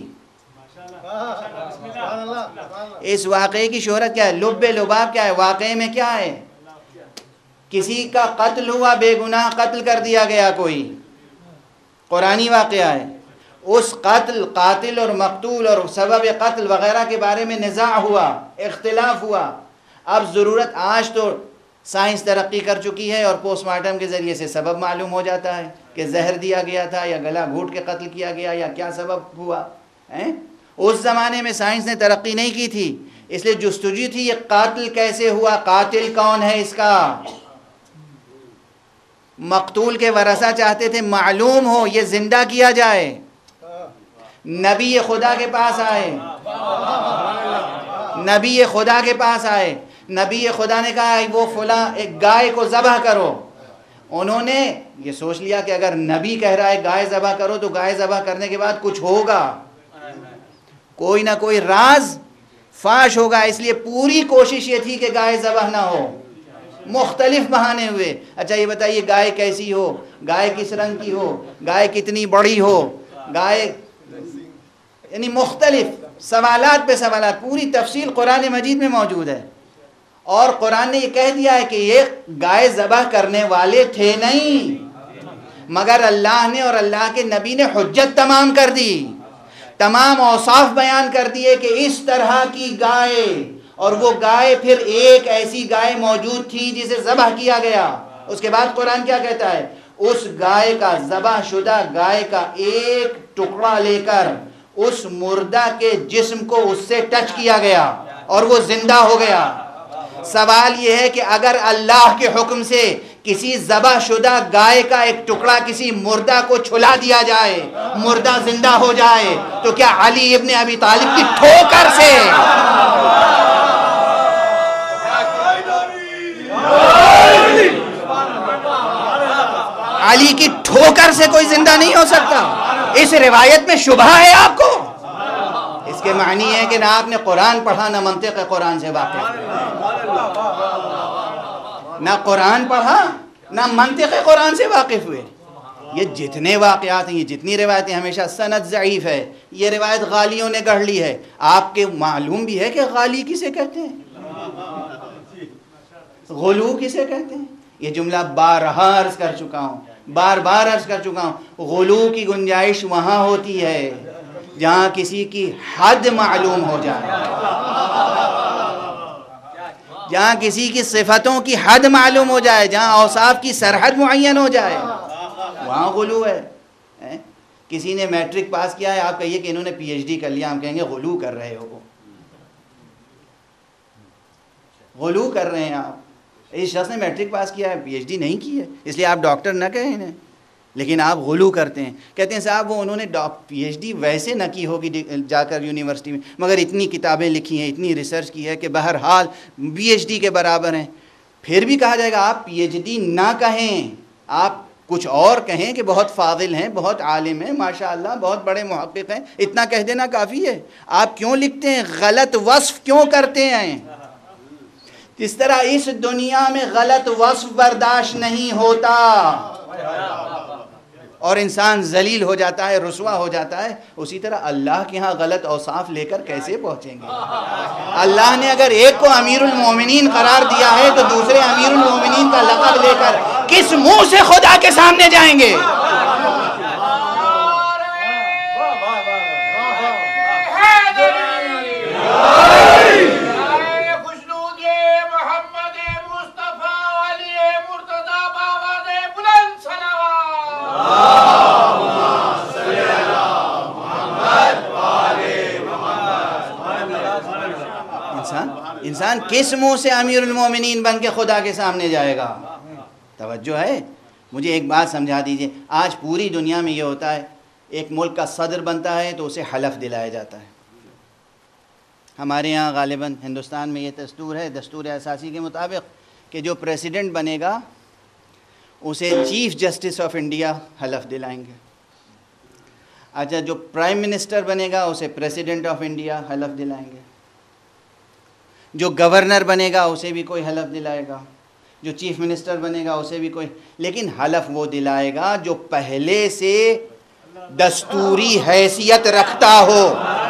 اس واقعے کی شہرت کیا ہے؟ لب لباب کیا ہے؟ واقعے میں کیا ہے؟ کسی کا قتل ہوا، بے گناہ قتل کر دیا گیا، کوئی قرآنی واقعہ ہے۔ اس قاتل اور مقتول اور سبب قتل وغیرہ کے بارے میں نزاع ہوا، اختلاف ہوا۔ اب ضرورت، آج تو سائنس ترقی کر چکی ہے اور پوسٹ مارٹم کے ذریعے سے سبب معلوم ہو جاتا ہے کہ زہر دیا گیا تھا یا گلا گھونٹ کے قتل کیا گیا یا کیا سبب ہوا۔ اس زمانے میں سائنس نے ترقی نہیں کی تھی، اس لیے جستجو تھی یہ قاتل کیسے ہوا، قاتل کون ہے اس کا۔ مقتول کے ورثہ چاہتے تھے معلوم ہو، یہ زندہ کیا جائے۔ نبی خدا کے پاس آئے، نبی خدا کے پاس آئے، نبی خدا نے کہا وہ فلاں ایک گائے کو ذبح کرو۔ انہوں نے یہ سوچ لیا کہ اگر نبی کہہ رہا ہے گائے ذبح کرو تو گائے ذبح کرنے کے بعد کچھ ہوگا، کوئی نہ کوئی راز فاش ہوگا، اس لیے پوری کوشش یہ تھی کہ گائے ذبح نہ ہو۔ مختلف بہانے ہوئے، اچھا یہ بتائیے گائے کیسی ہو، گائے کس رنگ کی ہو، گائے کتنی بڑی ہو، گائے، یعنی مختلف سوالات پہ سوالات، پوری تفصیل قرآن مجید میں موجود ہے۔ اور قرآن نے یہ کہہ دیا ہے کہ یہ گائے ذبح کرنے والے تھے نہیں، مگر اللہ نے اور اللہ کے نبی نے حجت تمام کر دی، تمام اوصاف بیان کر دیے کہ اس طرح کی گائے، اور وہ گائے پھر ایک ایسی گائے موجود تھی جسے ذبح کیا گیا۔ اس کے بعد قرآن کیا کہتا ہے؟ اس گائے کا، ذبح شدہ گائے کا ایک ٹکڑا لے کر اس مردہ کے جسم کو اس سے ٹچ کیا گیا اور وہ زندہ ہو گیا۔ سوال یہ ہے کہ اگر اللہ کے حکم سے کسی ذبح شدہ گائے کا ایک ٹکڑا کسی مردہ کو چھلا دیا جائے، مردہ زندہ ہو جائے، تو کیا علی ابن ابی طالب کی ٹھوکر سے علی غالی کی ٹھوکر سے کوئی زندہ نہیں ہو سکتا. اس روایت میں شبہ ہے آپ کو؟ اس کے معنی ہے کہ نہ آپ نے قرآن پڑھا نہ منطق قرآن سے واقف، نہ قرآن پڑھا نہ منطق قرآن سے واقف ہوئے. یہ جتنے واقعات ہیں، یہ جتنی روایتیں، ہمیشہ سند ضعیف ہے، یہ روایت غالیوں نے گڑھ لی ہے. آپ کے معلوم بھی ہے کہ غالی کسے کہتے ہیں، غلو کسے کہتے ہیں؟ یہ جملہ بارہا عرض کر چکا ہوں، بار بار عرض کر چکا ہوں. غلو کی گنجائش وہاں ہوتی ہے جہاں کسی کی حد معلوم ہو جائے، جہاں کسی کی صفتوں کی حد معلوم ہو جائے، جہاں اوصاف کی سرحد معین ہو جائے، وہاں غلو ہے. کسی نے میٹرک پاس کیا ہے، آپ کہیے کہ انہوں نے پی ایچ ڈی کر لیا، ہم کہیں گے غلو کر رہے ہو، غلو کر رہے ہیں آپ. اس شخص نے میٹرک پاس کیا ہے، پی ایچ ڈی نہیں کی ہے، اس لیے آپ ڈاکٹر نہ کہیں انہیں، لیکن آپ غلو کرتے ہیں. کہتے ہیں صاحب وہ انہوں نے پی ایچ ڈی ویسے نہ کی ہوگی جا کر یونیورسٹی میں، مگر اتنی کتابیں لکھی ہیں، اتنی ریسرچ کی ہے کہ بہرحال پی ایچ ڈی کے برابر ہیں. پھر بھی کہا جائے گا آپ پی ایچ ڈی نہ کہیں، آپ کچھ اور کہیں کہ بہت فاضل ہیں، بہت عالم ہیں، ماشاءاللہ بہت بڑے محقق ہیں، اتنا کہہ دینا کافی ہے. آپ کیوں لکھتے ہیں؟ غلط وصف کیوں کرتے ہیں؟ اس طرح اس دنیا میں غلط وصف برداشت نہیں ہوتا اور انسان ذلیل ہو جاتا ہے، رسوا ہو جاتا ہے. اسی طرح اللہ کے ہاں غلط اوصاف لے کر کیسے پہنچیں گے؟ اللہ نے اگر ایک کو امیر المومنین قرار دیا ہے تو دوسرے امیر المومنین کا لقب لے کر کس منہ سے خدا کے سامنے جائیں گے؟ انسان کس منہ سے امیر المومنین بن کے خدا کے سامنے جائے گا؟ توجہ ہے؟ مجھے ایک بات سمجھا دیجئے. آج پوری دنیا میں یہ ہوتا ہے، ایک ملک کا صدر بنتا ہے تو اسے حلف دلایا جاتا ہے. ہمارے یہاں غالباً ہندوستان میں یہ دستور ہے، دستور اساسی کے مطابق، کہ جو پریسیڈنٹ بنے گا اسے چیف جسٹس آف انڈیا حلف دلائیں گے. اچھا، جو پرائم منسٹر بنے گا اسے پریسیڈنٹ آف انڈیا حلف دلائیں گے. جو گورنر بنے گا اسے بھی کوئی حلف دلائے گا، جو چیف منسٹر بنے گا اسے بھی کوئی. لیکن حلف وہ دلائے گا جو پہلے سے دستوری حیثیت رکھتا ہو.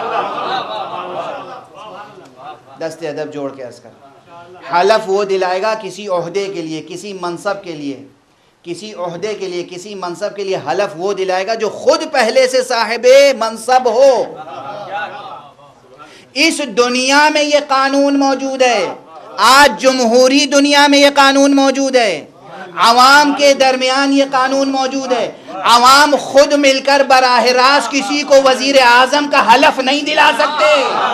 دست ادب جوڑ کے عرض کر، حلف وہ دلائے گا کسی عہدے کے لیے، کسی منصب کے لیے، کسی عہدے کے لیے، کسی منصب کے لیے حلف وہ دلائے گا جو خود پہلے سے صاحب منصب ہو. اس دنیا میں یہ قانون موجود ہے. آج جمہوری دنیا میں یہ قانون موجود ہے، عوام کے درمیان یہ قانون موجود ہے. عوام خود مل کر براہ راست کسی کو وزیر اعظم کا حلف نہیں دلا سکتے.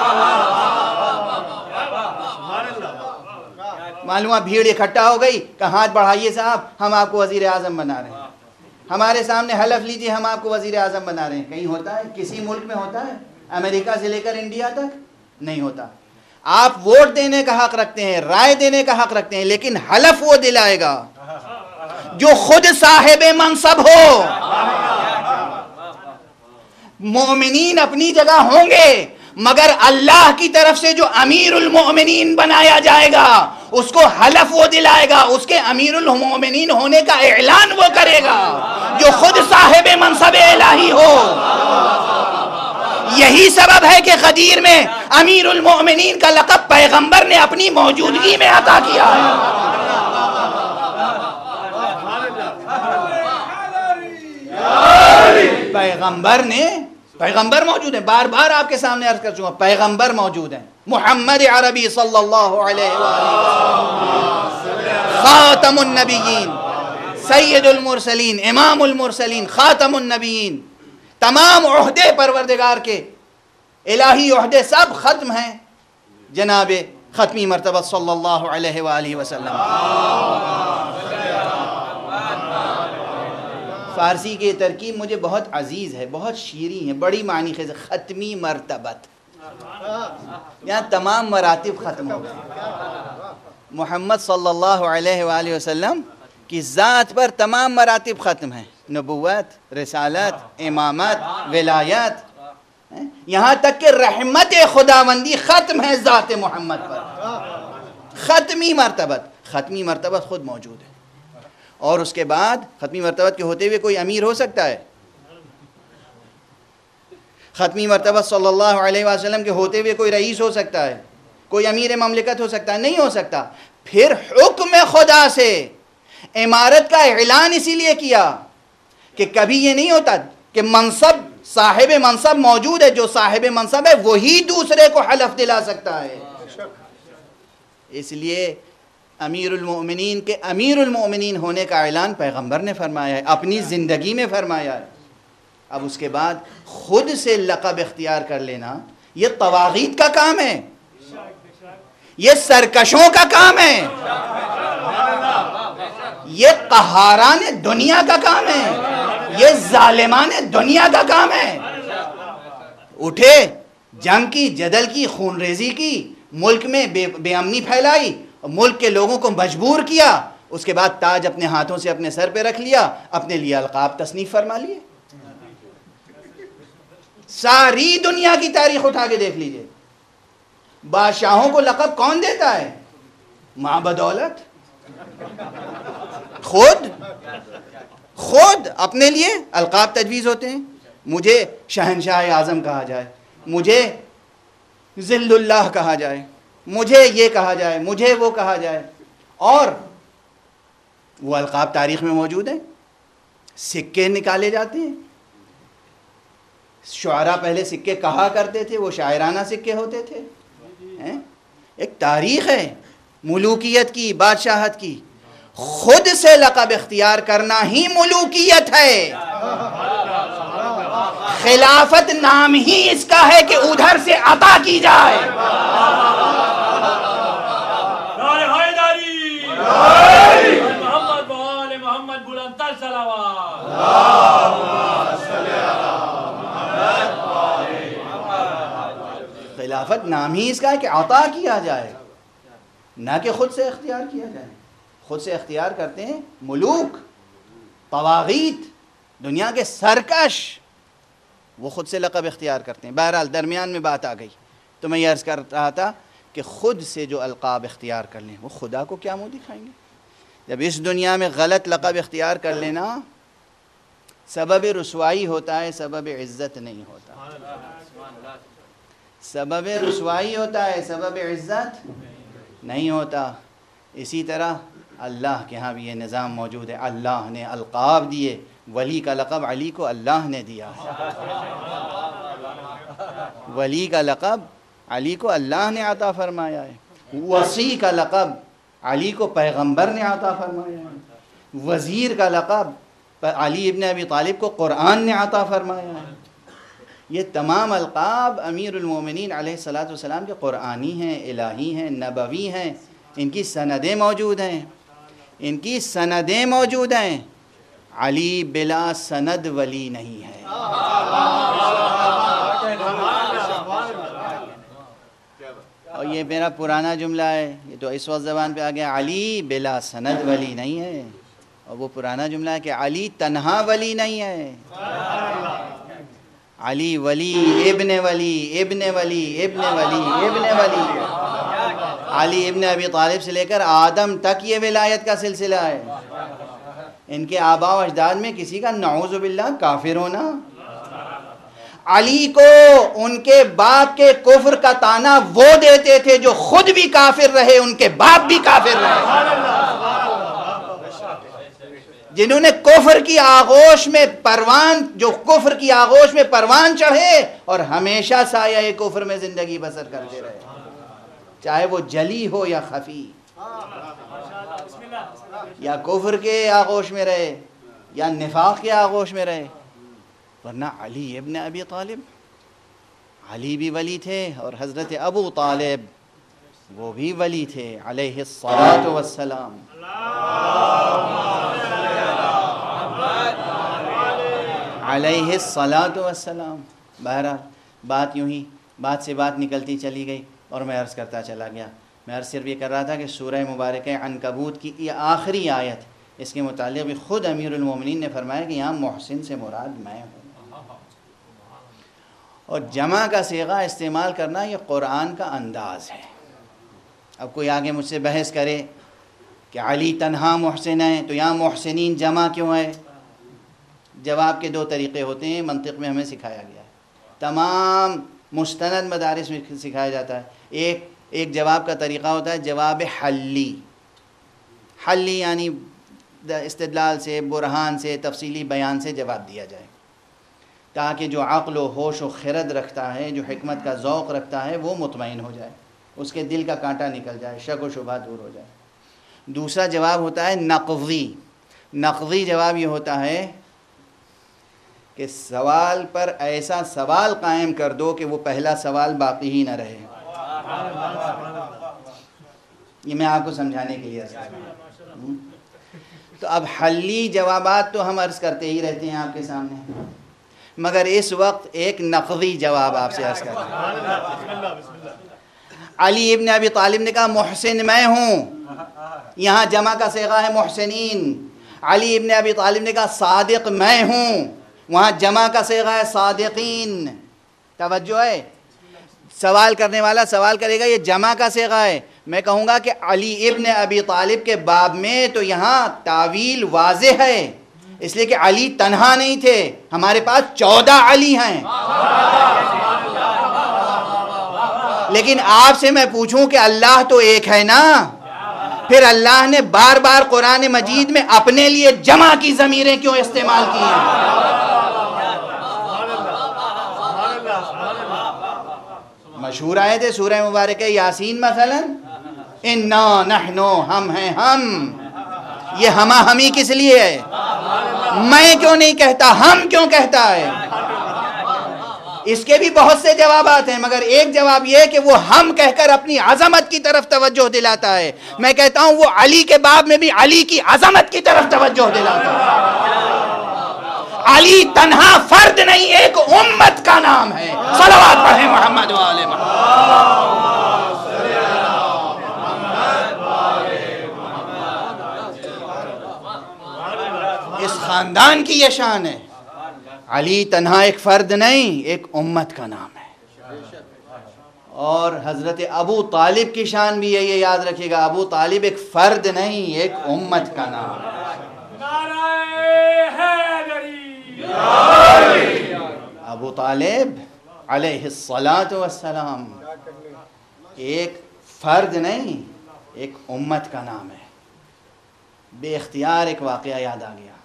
معلوم بھیڑ اکٹھا ہو گئی کہ ہاتھ بڑھائیے صاحب، ہم آپ کو وزیر اعظم بنا رہے ہیں، ہمارے سامنے حلف لیجیے ہم آپ کو وزیر اعظم بنا رہے ہیں. کہیں ہوتا ہے؟ کسی ملک میں ہوتا ہے؟ امریکہ سے لے کر انڈیا تک نہیں ہوتا. آپ ووٹ دینے کا حق رکھتے ہیں، رائے دینے کا حق رکھتے ہیں، لیکن حلف وہ دلائے گا جو خود صاحب منصب ہو. مومنین اپنی جگہ ہوں گے، مگر اللہ کی طرف سے جو امیر المومنین بنایا جائے گا اس کو حلف وہ دلائے گا، اس کے امیر المومنین ہونے کا اعلان وہ کرے گا جو خود صاحب منصب الہی ہو. یہی سبب ہے کہ غدیر میں امیر المومنین کا لقب پیغمبر نے اپنی موجودگی میں عطا کیا ہے. پیغمبر موجود ہیں، بار بار آپ کے سامنے عرض کر چکا، پیغمبر موجود ہیں. محمد عربی صلی اللہ علیہ وآلہ، خاتم النبیین، سید المرسلین، امام المرسلین، خاتم النبیین. تمام عہدے پروردگار کے، الہی عہدے سب ختم ہیں جناب ختمی مرتبہ صلی اللہ علیہ وآلہ وسلم. فارسی کی ترکیب مجھے بہت عزیز ہے، بہت شیریں ہے، بڑی معنی خیز. ختمی مرتبت، یہاں تمام مراتب ختم ہو گئے. محمد صلی اللہ علیہ وآلہ وسلم کی ذات پر تمام مراتب ختم ہیں. نبوت، رسالت، امامت، ولایت، یہاں تک کہ رحمت خداوندی ختم ہے ذات محمد پر، ختمی مرتبت خود موجود ہے۔ اور اس کے بعد ختمی مرتبت کے ہوتے ہوئے کوئی امیر ہو سکتا ہے؟ ختمی مرتبت صلی اللہ علیہ وسلم کے ہوتے ہوئے کوئی رئیس ہو سکتا ہے؟ کوئی امیر مملکت ہو سکتا ہے؟ نہیں ہو سکتا۔ پھر حکم خدا سے امارت کا اعلان اسی لیے کیا کہ کبھی یہ نہیں ہوتا کہ منصب، صاحب منصب موجود ہے، جو صاحب منصب ہے وہی دوسرے کو حلف دلا سکتا ہے۔ اس لیے امیر المؤمنین کے امیر المؤمنین ہونے کا اعلان پیغمبر نے فرمایا ہے، اپنی زندگی میں فرمایا ہے۔ اب اس کے بعد خود سے لقب اختیار کر لینا یہ طواغیت کا کام ہے، یہ سرکشوں کا کام ہے، یہ قہاران دنیا کا کام ہے، یہ ظالمان دنیا کا کام ہے۔ اٹھے، جنگ کی، جدل کی، خون ریزی کی، ملک میں بے امنی پھیلائی، ملک کے لوگوں کو مجبور کیا، اس کے بعد تاج اپنے ہاتھوں سے اپنے سر پہ رکھ لیا، اپنے لیے القاب تصنیف فرما لیے۔ ساری دنیا کی تاریخ اٹھا کے دیکھ لیجئے، بادشاہوں کو لقب کون دیتا ہے؟ ماں بدولت خود اپنے لیے القاب تجویز ہوتے ہیں۔ مجھے شہنشاہ اعظم کہا جائے، مجھے ذل اللہ کہا جائے، مجھے یہ کہا جائے، مجھے وہ کہا جائے، اور وہ القاب تاریخ میں موجود ہیں۔ سکے نکالے جاتے ہیں، شعراء پہلے سکے کہا کرتے تھے، وہ شاعرانہ سکے ہوتے تھے۔ ایک تاریخ ہے ملوکیت کی، بادشاہت کی۔ خود سے لقب اختیار کرنا ہی ملوکیت ہے۔ خلافت نام ہی اس کا ہے کہ ادھر سے عطا کی جائے۔ محمد وآل محمد بلند تر صلوات۔ خلافت نام ہی اس کا ہے کہ عطا کیا جائے، نہ کہ خود سے اختیار کیا جائے۔ خود سے اختیار کرتے ہیں ملوک، طواغیت، دنیا کے سرکش، وہ خود سے لقب اختیار کرتے ہیں۔ بہرحال درمیان میں بات آ گئی تو میں یہ عرض کر رہا تھا کہ خود سے جو القاب اختیار کر لیں وہ خدا کو کیا منہ دکھائیں گے؟ جب اس دنیا میں غلط لقب اختیار کر لینا سبب رسوائی ہوتا ہے، سبب عزت نہیں ہوتا۔ سبب رسوائی ہوتا ہے، سبب عزت نہیں ہوتا۔ اسی طرح اللہ کے ہاں بھی یہ نظام موجود ہے۔ اللہ نے القاب دیے، ولی کا لقب علی کو اللہ نے دیا ہے۔ ولی کا لقب علی کو اللہ نے عطا فرمایا ہے۔ وصی کا لقب علی کو پیغمبر نے عطا فرمایا ہے۔ وزیر کا لقب علی ابن ابی طالب کو قرآن نے عطا فرمایا ہے۔ یہ تمام القاب امیر المومنین علیہ السلام کے قرآنی ہیں، الہی ہیں، نبوی ہیں۔ ان کی سندیں موجود ہیں، ان کی سندیں موجود ہیں۔ علی بلا سند ولی نہیں ہے۔ اور یہ میرا پرانا جملہ ہے، یہ تو اس وقت زبان پہ آ گیا، علی بلا سند ولی نہیں ہے۔ اور وہ پرانا جملہ ہے کہ علی تنہا ولی نہیں ہے۔ علی ولی ابن ولی ابن ولی ابن ولی ابن ولی۔ علی ابن ابی طالب سے لے کر آدم تک یہ ولایت کا سلسلہ ہے۔ ان کے آباء و اجداد میں کسی کا نعوذ باللہ کافر ہونا۔ علی کو ان کے باپ کے کفر کا تانا وہ دیتے تھے جو خود بھی کافر رہے، ان کے باپ بھی کافر رہے، جنہوں نے کفر کی آغوش میں پروان، جو کفر کی آغوش میں پروان چڑھے اور ہمیشہ سایہ کفر میں زندگی بسر کرتے رہے، چاہے وہ جلی ہو یا خفی، یا کفر کے آغوش میں رہے یا نفاق کے آغوش میں رہے۔ ورنہ علی ابن ابی طالب، علی بھی ولی تھے، اور حضرت ابو طالب وہ بھی ولی تھے علیہ الصلاۃ والسلام۔ علیہ الصلاۃ والسلام۔ بہرحال بات یوں ہی بات سے بات نکلتی چلی گئی اور میں عرض کرتا چلا گیا۔ میں عرض صرف یہ کر رہا تھا کہ سورہ مبارکہ عنکبوت کی یہ آخری آیت اس کے متعلق بھی خود امیر المومنین نے فرمایا کہ یہاں محسن سے مراد میں ہوں. اور جمع کا صیغہ استعمال کرنا یہ قرآن کا انداز ہے. اب کوئی آگے مجھ سے بحث کرے کہ علی تنہا محسن ہے تو یہاں محسنین جمع کیوں ہے؟ جواب کے 2 طریقے ہوتے ہیں، منطق میں ہمیں سکھایا گیا ہے، تمام مستند مدارس میں سکھایا جاتا ہے. ایک جواب کا طریقہ ہوتا ہے جواب حلی. حلی یعنی استدلال سے، برہان سے، تفصیلی بیان سے جواب دیا جائے تاکہ جو عقل و ہوش و خرد رکھتا ہے، جو حکمت کا ذوق رکھتا ہے، وہ مطمئن ہو جائے، اس کے دل کا کانٹا نکل جائے، شک و شبہ دور ہو جائے. دوسرا جواب ہوتا ہے نقضی. نقضی جواب یہ ہوتا ہے کہ سوال پر ایسا سوال قائم کر دو کہ وہ پہلا سوال باقی ہی نہ رہے. یہ میں آپ کو سمجھانے کے لیے عرض کر رہا ہوں. تو اب حلی جوابات تو ہم عرض کرتے ہی رہتے ہیں آپ کے سامنے، مگر اس وقت ایک نقضی جواب آپ سے عرض کر رہا ہوں. علی ابن ابی طالب نے کہا محسن میں ہوں، یہاں جمع کا صیغہ ہے محسنین. علی ابن ابی طالب نے کہا صادق میں ہوں، وہاں جمع کا صیغہ ہے صادقین. توجہ ہے، سوال کرنے والا سوال کرے گا یہ جمع کا صیغہ ہے، میں کہوں گا کہ علی ابن ابی طالب کے باب میں تو یہاں تعویل واضح ہے، اس لیے کہ علی تنہا نہیں تھے، ہمارے پاس 14 علی ہیں. لیکن آپ سے میں پوچھوں کہ اللہ تو ایک ہے نا، پھر اللہ نے بار بار قرآن مجید میں اپنے لیے جمع کی ضمیریں کیوں استعمال کی ہیں؟ مشہور آیت ہے سورہ مبارکہ یاسین مثلا، انا نحنو، ہم ہیں ہم. یہ ہما ہمی کس لیے ہے؟ میں کیوں نہیں کہتا، ہم کیوں کہتا ہے؟ اس کے بھی بہت سے جوابات ہیں، مگر ایک جواب یہ ہے کہ وہ ہم کہہ کر اپنی عظمت کی طرف توجہ دلاتا ہے. میں کہتا ہوں وہ علی کے باب میں بھی علی کی عظمت کی طرف توجہ دلاتا ہے. علی تنہا فرد نہیں، ایک امت کا نام ہے. صلوات پڑھیں محمد و آل محمد. اس خاندان کی یہ شان ہے، علی تنہا ایک فرد نہیں، ایک امت کا نام ہے. اور حضرت ابو طالب کی شان بھی ہے، یہ یاد رکھیے گا، ابو طالب ایک فرد نہیں، ایک امت کا نام ہے. ابو طالب علیہ السلام ایک فرد نہیں، ایک امت کا نام ہے. بے اختیار ایک واقعہ یاد آ گیا.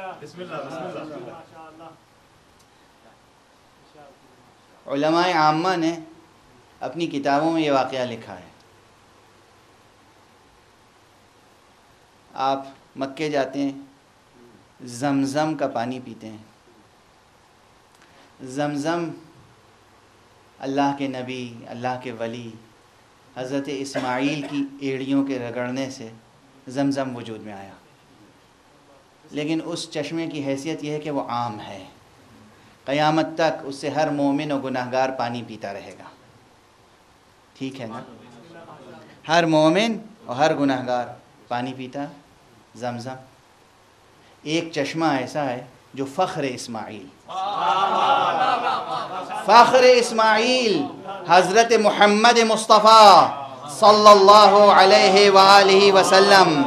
علماء عامہ نے اپنی کتابوں میں یہ واقعہ لکھا ہے. آپ مکے جاتے ہیں، زمزم کا پانی پیتے ہیں. زمزم اللہ کے نبی، اللہ کے ولی حضرت اسماعیل کی ایڑیوں کے رگڑنے سے زمزم وجود میں آیا. لیکن اس چشمے کی حیثیت یہ ہے کہ وہ عام ہے، قیامت تک اس سے ہر مومن و گناہگار پانی پیتا رہے گا. ٹھیک ہے نا؟ ہر مومن اور ہر گناہگار پانی پیتا زمزم. ایک چشمہ ایسا ہے جو فخر اسماعیل، فخر اسماعیل حضرت محمد مصطفیٰ صلی اللہ علیہ وآلہ وسلم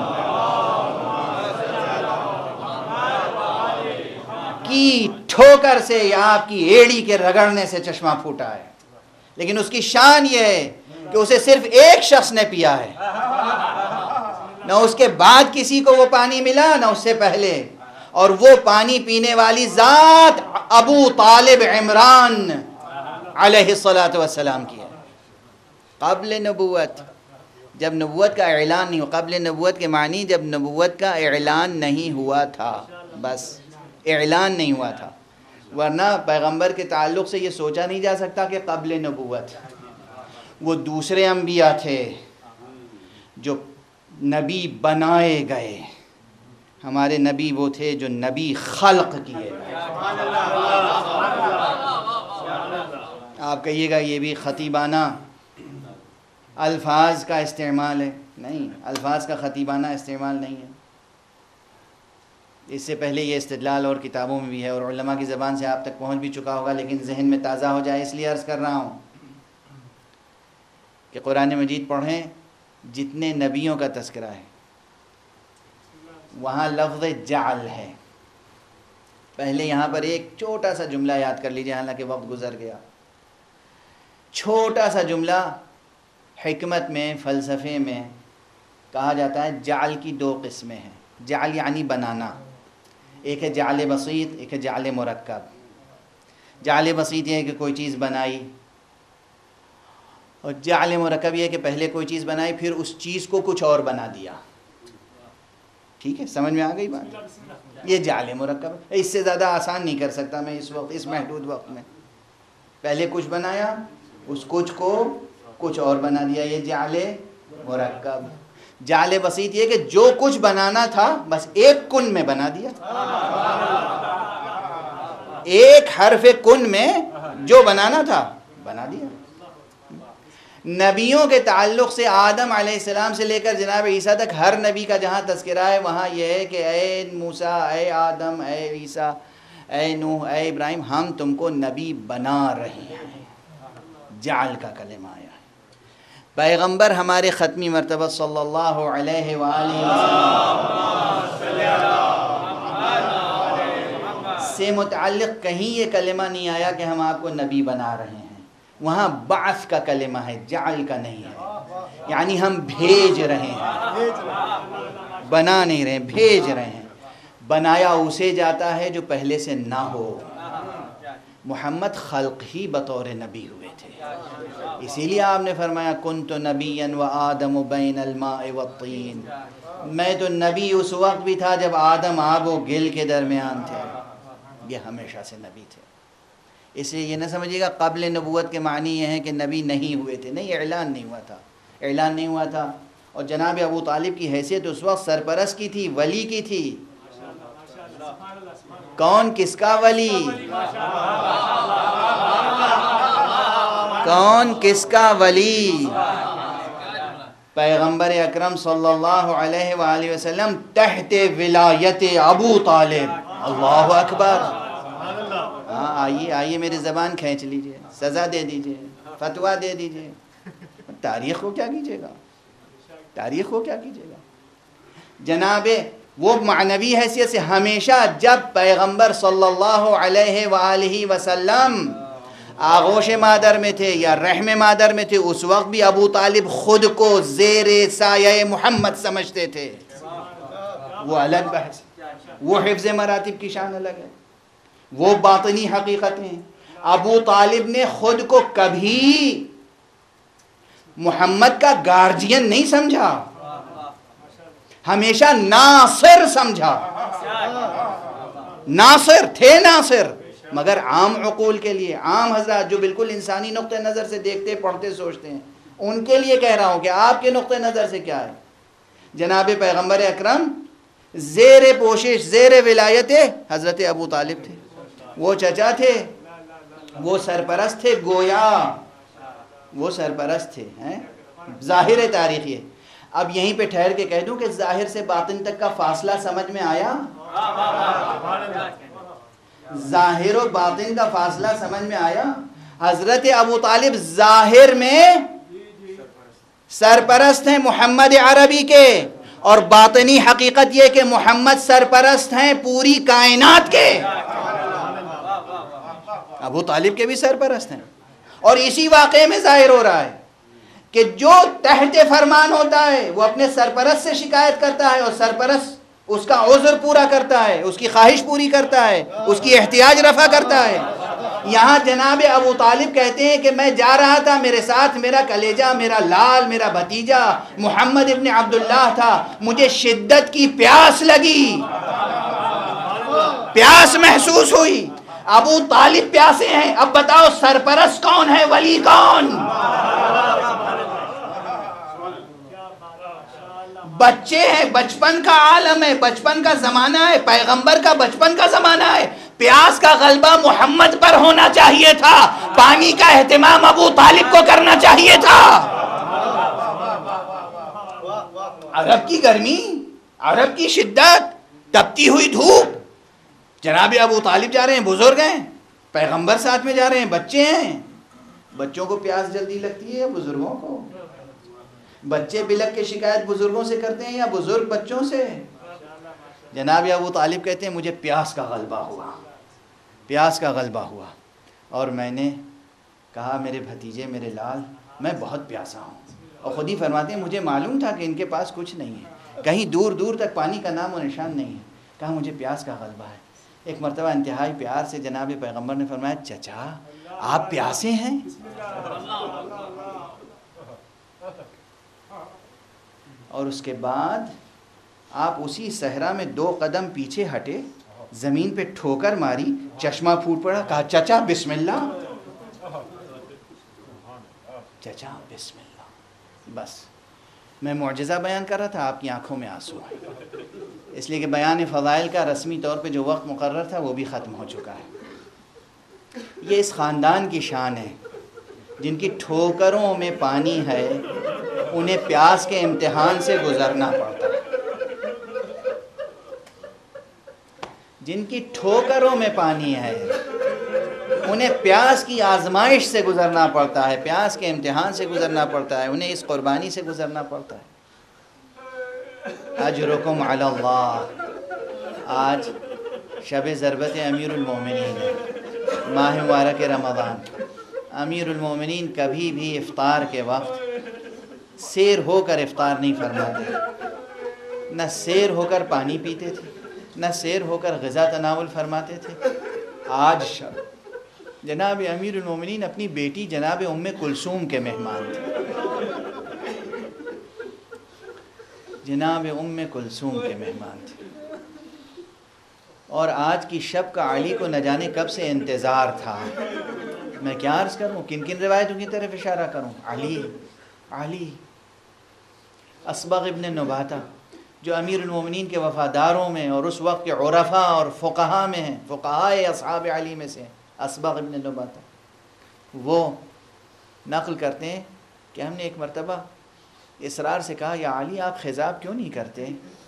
کی ٹھوکر سے یا آپ کی ایڑی کے رگڑنے سے چشمہ پھوٹا ہے. لیکن اس کی شان یہ ہے کہ اسے صرف ایک شخص نے پیا ہے، نہ اس کے بعد کسی کو وہ پانی ملا نہ اس سے پہلے. اور وہ پانی پینے والی ذات ابو طالب عمران علیہ السلام کی ہے. قبل نبوت، جب نبوت کا اعلان نہیں ہوا، قبل نبوت کے معنی جب نبوت کا اعلان نہیں ہوا تھا، بس اعلان نہیں ہوا تھا. ورنہ پیغمبر کے تعلق سے یہ سوچا نہیں جا سکتا کہ قبل نبوت. وہ دوسرے انبیاء تھے جو نبی بنائے گئے، ہمارے نبی وہ تھے جو نبی خلق کیے گئے. آپ کہیے گا یہ بھی خطیبانہ الفاظ کا استعمال ہے. نہیں، الفاظ کا خطیبانہ استعمال نہیں ہے. اس سے پہلے یہ استدلال اور کتابوں میں بھی ہے اور علماء کی زبان سے آپ تک پہنچ بھی چکا ہوگا، لیکن ذہن میں تازہ ہو جائے اس لیے عرض کر رہا ہوں کہ قرآن مجید پڑھیں، جتنے نبیوں کا تذکرہ ہے وہاں لفظ جعل ہے۔ پہلے یہاں پر ایک چھوٹا سا جملہ یاد کر لیجئے، حالانکہ وقت گزر گیا۔ چھوٹا سا جملہ حکمت میں، فلسفے میں کہا جاتا ہے جعل کی دو قسمیں ہیں۔ جعل یعنی بنانا، ایک ہے جعل بسیط، ایک ہے جعل مرکب۔ جعل بسیط یہ ہے کہ کوئی چیز بنائی، اور جعل مرکب یہ ہے کہ پہلے کوئی چیز بنائی پھر اس چیز کو کچھ اور بنا دیا۔ ٹھیک ہے، سمجھ میں آ گئی بات؟ یہ جعل مرکب ہے، اس سے زیادہ آسان نہیں کر سکتا میں اس وقت، اس محدود وقت میں۔ پہلے کچھ بنایا، اس کچھ کو کچھ اور بنا دیا، یہ جعل مرکب۔ جعل بسیط یہ کہ جو کچھ بنانا تھا بس ایک کن میں بنا دیا، ایک حرف کن میں جو بنانا تھا بنا دیا۔ نبیوں کے تعلق سے آدم علیہ السلام سے لے کر جناب عیسیٰ تک ہر نبی کا جہاں تذکرہ ہے وہاں یہ ہے کہ اے موسیٰ، اے آدم، اے عیسیٰ، اے نوح، اے ابراہیم، ہم تم کو نبی بنا رہے ہیں۔ جعل کا کلمہ آیا ہے۔ پیغمبر ہمارے ختمی مرتبہ صلی اللہ علیہ وآلہ وسلم سے متعلق کہیں یہ کلمہ نہیں آیا کہ ہم آپ کو نبی بنا رہے ہیں۔ وہاں بعث کا کلمہ ہے، جعل کا نہیں ہے، یعنی ہم بھیج رہے ہیں، بنا نہیں رہے، بھیج رہے ہیں۔ بنایا اسے جاتا ہے جو پہلے سے نہ ہو۔ محمد خلق ہی بطور نبی ہوئے تھے، اسی لیے آپ نے فرمایا کنت نبیا وآدم بین الماء والطین، میں تو نبی اس وقت بھی تھا جب آدم آب و گل کے درمیان تھے۔ یہ ہمیشہ سے نبی تھے۔ اس لیے یہ نہ سمجھیے گا قبل نبوت کے معنی یہ ہیں کہ نبی نہیں ہوئے تھے، نہیں، اعلان نہیں ہوا تھا، اعلان نہیں ہوا تھا۔ اور جناب ابو طالب کی حیثیت اس وقت سرپرست کی تھی، ولی کی تھی۔ کون کس کا ولی؟ کون کس کا ولی؟ پیغمبر اکرم صلی اللہ علیہ وآلہ وسلم تحت ولایت ابو طالب۔ اللہ اکبر۔ ہاں آئیے میری زبان کھینچ لیجئے، سزا دے دیجئے، فتویٰ دے دیجئے۔ تاریخ کو کیا کیجئے گا؟ تاریخ کو کیا کیجئے گا؟ جناب وہ معنوی حیثیت سے ہمیشہ جب پیغمبر صلی اللہ علیہ وآلہ وسلم آغوش مادر میں تھے یا رحم مادر میں تھے، اس وقت بھی ابو طالب خود کو زیر سایہ محمد سمجھتے تھے۔ وہ الگ بحث، وہ حفظ مراتب کی شان الگ ہے، وہ باطنی حقیقتیں۔ ابو طالب نے خود کو کبھی محمد کا گارجین نہیں سمجھا، ہمیشہ ناصر سمجھا۔ ناصر تھے، ناصر، مگر عام عقول کے لیے، عام حضرات جو بالکل انسانی نقطہ نظر سے دیکھتے، پڑھتے، سوچتے ہیں، ان کے لیے کہہ رہا ہوں کہ آپ کے نقطہ نظر سے کیا ہے۔ جناب پیغمبر اکرم زیر پوشش، زیر ولایت حضرت ابو طالب تھے۔ وہ چچا تھے، وہ سرپرست تھے، گویا وہ سرپرست تھے۔ ظاہر تاریخ یہ۔ اب یہیں پہ ٹھہر کے کہہ دوں کہ ظاہر سے باطن تک کا فاصلہ سمجھ میں آیا؟ ظاہر و باطن کا فاصلہ سمجھ میں آیا؟ حضرت ابو طالب ظاہر میں سرپرست ہیں محمد عربی کے، اور باطنی حقیقت یہ کہ محمد سرپرست ہیں پوری کائنات کے۔ ابو طالب کے بھی سرپرست ہیں، اور اسی واقعے میں ظاہر ہو رہا ہے کہ جو تحت فرمان ہوتا ہے وہ اپنے سرپرست سے شکایت کرتا ہے، اور سرپرست اس کا عذر پورا کرتا ہے، اس کی خواہش پوری کرتا ہے، اس کی احتیاج رفع کرتا ہے۔ یہاں جناب ابو طالب کہتے ہیں کہ میں جا رہا تھا، میرے ساتھ میرا کلیجہ، میرا لال، میرا بھتیجا محمد ابن عبداللہ تھا، مجھے شدت کی پیاس لگی، پیاس محسوس ہوئی۔ ابو طالب پیاسے ہیں، اب بتاؤ سرپرست کون ہے، ولی کون؟ بچے ہیں، بچپن کا عالم ہے، بچپن کا زمانہ ہے، پیغمبر کا بچپن کا زمانہ ہے۔ پیاس کا غلبہ محمد پر ہونا چاہیے تھا، پانی کا اہتمام ابو طالب کو کرنا چاہیے تھا۔ عرب کی گرمی، عرب کی شدت، تپتی ہوئی دھوپ، جناب ابو طالب جا رہے ہیں، بزرگ ہیں، پیغمبر ساتھ میں جا رہے ہیں، بچے ہیں، بچوں کو پیاس جلدی لگتی ہے یا بزرگوں کو؟ بچے بلک کے شکایت بزرگوں سے کرتے ہیں یا بزرگ بچوں سے؟ جناب ابو طالب کہتے ہیں مجھے پیاس کا غلبہ ہوا، پیاس کا غلبہ ہوا، اور میں نے کہا میرے بھتیجے، میرے لال، میں بہت پیاسا ہوں، اور خود ہی فرماتے ہیں مجھے معلوم تھا کہ ان کے پاس کچھ نہیں ہے، کہیں دور دور تک پانی کا نام و نشان نہیں ہے، کہا مجھے پیاس کا غلبہ ہے۔ ایک مرتبہ انتہائی پیار سے جناب پیغمبر نے فرمایا چچا آپ پیاسے ہیں؟ اور اس کے بعد آپ اسی صحرا میں 2 قدم پیچھے ہٹے، زمین پہ ٹھوکر ماری، چشمہ پھوٹ پڑا، کہا چچا بسم اللہ، چچا بسم اللہ۔ بس میں معجزہ بیان کر رہا تھا، آپ کی آنکھوں میں آنسو ہیں، اس لیے کہ بیان فضائل کا رسمی طور پہ جو وقت مقرر تھا وہ بھی ختم ہو چکا ہے۔ یہ اس خاندان کی شان ہے، جن کی ٹھوکروں میں پانی ہے، انہیں پیاس کے امتحان سے گزرنا پڑتا ہے، جن کی ٹھوکروں میں پانی ہے انہیں پیاس کی آزمائش سے گزرنا پڑتا ہے، پیاس کے امتحان سے گزرنا پڑتا ہے، انہیں اس قربانی سے گزرنا پڑتا ہے۔ اجرکم علی اللہ۔ آج شب ضربت امیر المومنین ہے، ماہ مبارک رمضان۔ امیر المومنین کبھی بھی افطار کے وقت سیر ہو کر افطار نہیں فرماتے، نہ سیر ہو کر پانی پیتے تھے، نہ سیر ہو کر غذا تناول فرماتے تھے۔ آج شب جناب امیر المومنین اپنی بیٹی جناب ام کلثوم کے مہمان تھے، جناب ام کلثوم کے مہمان تھے، اور آج کی شب کا علی کو نہ جانے کب سے انتظار تھا۔ میں کیا عرض کروں، کن کن روایتوں کی طرف اشارہ کروں؟ علی، علی، اصبغ ابن نباتہ جو امیر المومنین کے وفاداروں میں اور اس وقت کے عرفاء اور فقہاء میں ہیں، فقہائے اصحاب علی میں سے اصبغ ابن نباتہ، وہ نقل کرتے ہیں کہ ہم نے ایک مرتبہ اصرار سے کہا یا علی آپ خضاب کیوں نہیں کرتے؟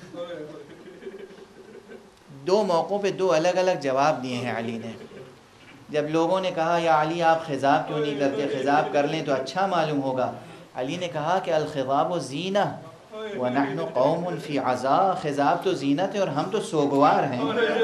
2 موقعوں پہ 2 الگ الگ جواب دیے ہیں علی نے۔ جب لوگوں نے کہا یا علی آپ خضاب کیوں نہیں کرتے، خضاب کر لیں تو اچھا معلوم ہوگا، علی نے کہا کہ الخضاب زینہ وَنَحْنُ قَوْمٌ فِي عَزَا، خضاب تو زینت ہے اور ہم تو سوگوار ہیں۔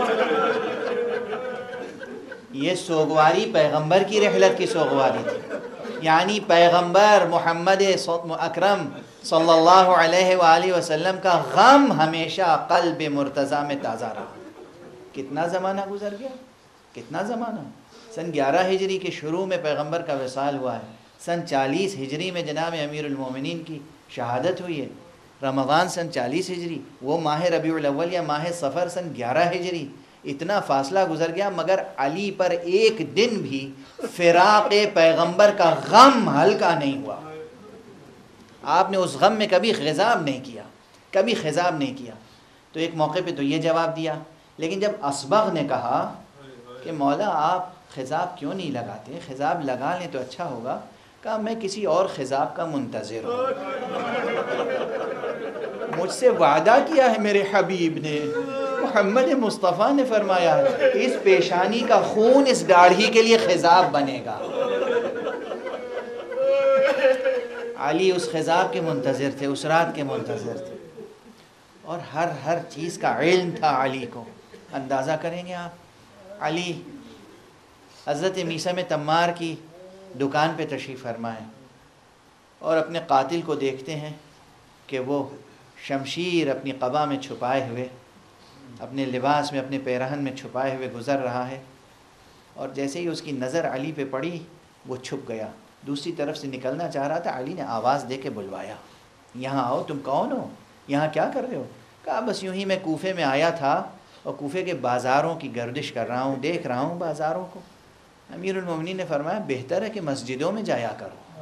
یہ سوگواری پیغمبر کی رحلت کی سوگواری تھی، یعنی پیغمبر محمد اکرم صلی اللہ علیہ وآلہ وسلم کا غم ہمیشہ قلب مرتضیٰ میں تازہ رہا۔ کتنا زمانہ گزر گیا، کتنا زمانہ۔ سن 11 ہجری کے شروع میں پیغمبر کا وصال ہوا ہے، سن 40 ہجری میں جناب امیر المومنین کی شہادت ہوئی ہے، رمضان سن 40 ہجری، وہ ماہ ربیع الاول یا ماہ صفر سن 11 ہجری، اتنا فاصلہ گزر گیا، مگر علی پر ایک دن بھی فراق پیغمبر کا غم ہلکا نہیں ہوا۔ آپ نے اس غم میں کبھی خضاب نہیں کیا، کبھی خضاب نہیں کیا۔ تو ایک موقع پہ تو یہ جواب دیا، لیکن جب اصبغ نے کہا کہ مولا آپ خضاب کیوں نہیں لگاتے، خضاب لگا لیں تو اچھا ہوگا، کہا میں کسی اور خضاب کا منتظر ہوں، مجھ سے وعدہ کیا ہے میرے حبیب نے، محمد مصطفیٰ نے فرمایا ہے اس پیشانی کا خون اس داڑھی کے لیے خضاب بنے گا۔ علی اس خضاب کے منتظر تھے، اس رات کے منتظر تھے، اور ہر چیز کا علم تھا علی کو۔ اندازہ کریں گے آپ، علی حضرت میثم تمار کی دکان پہ تشریف فرمائے اور اپنے قاتل کو دیکھتے ہیں کہ وہ شمشیر اپنی قبا میں چھپائے ہوئے، اپنے لباس میں، اپنے پیرہن میں چھپائے ہوئے گزر رہا ہے، اور جیسے ہی اس کی نظر علی پہ پڑی وہ چھپ گیا، دوسری طرف سے نکلنا چاہ رہا تھا، علی نے آواز دے کے بلوایا، یہاں آؤ، تم کون ہو، یہاں کیا کر رہے ہو؟ کہا بس یوں ہی میں کوفے میں آیا تھا اور کوفے کے بازاروں کی گردش کر رہا ہوں، دیکھ رہا ہوں بازاروں کو۔ امیر المومنین نے فرمایا بہتر ہے کہ مسجدوں میں جایا کرو،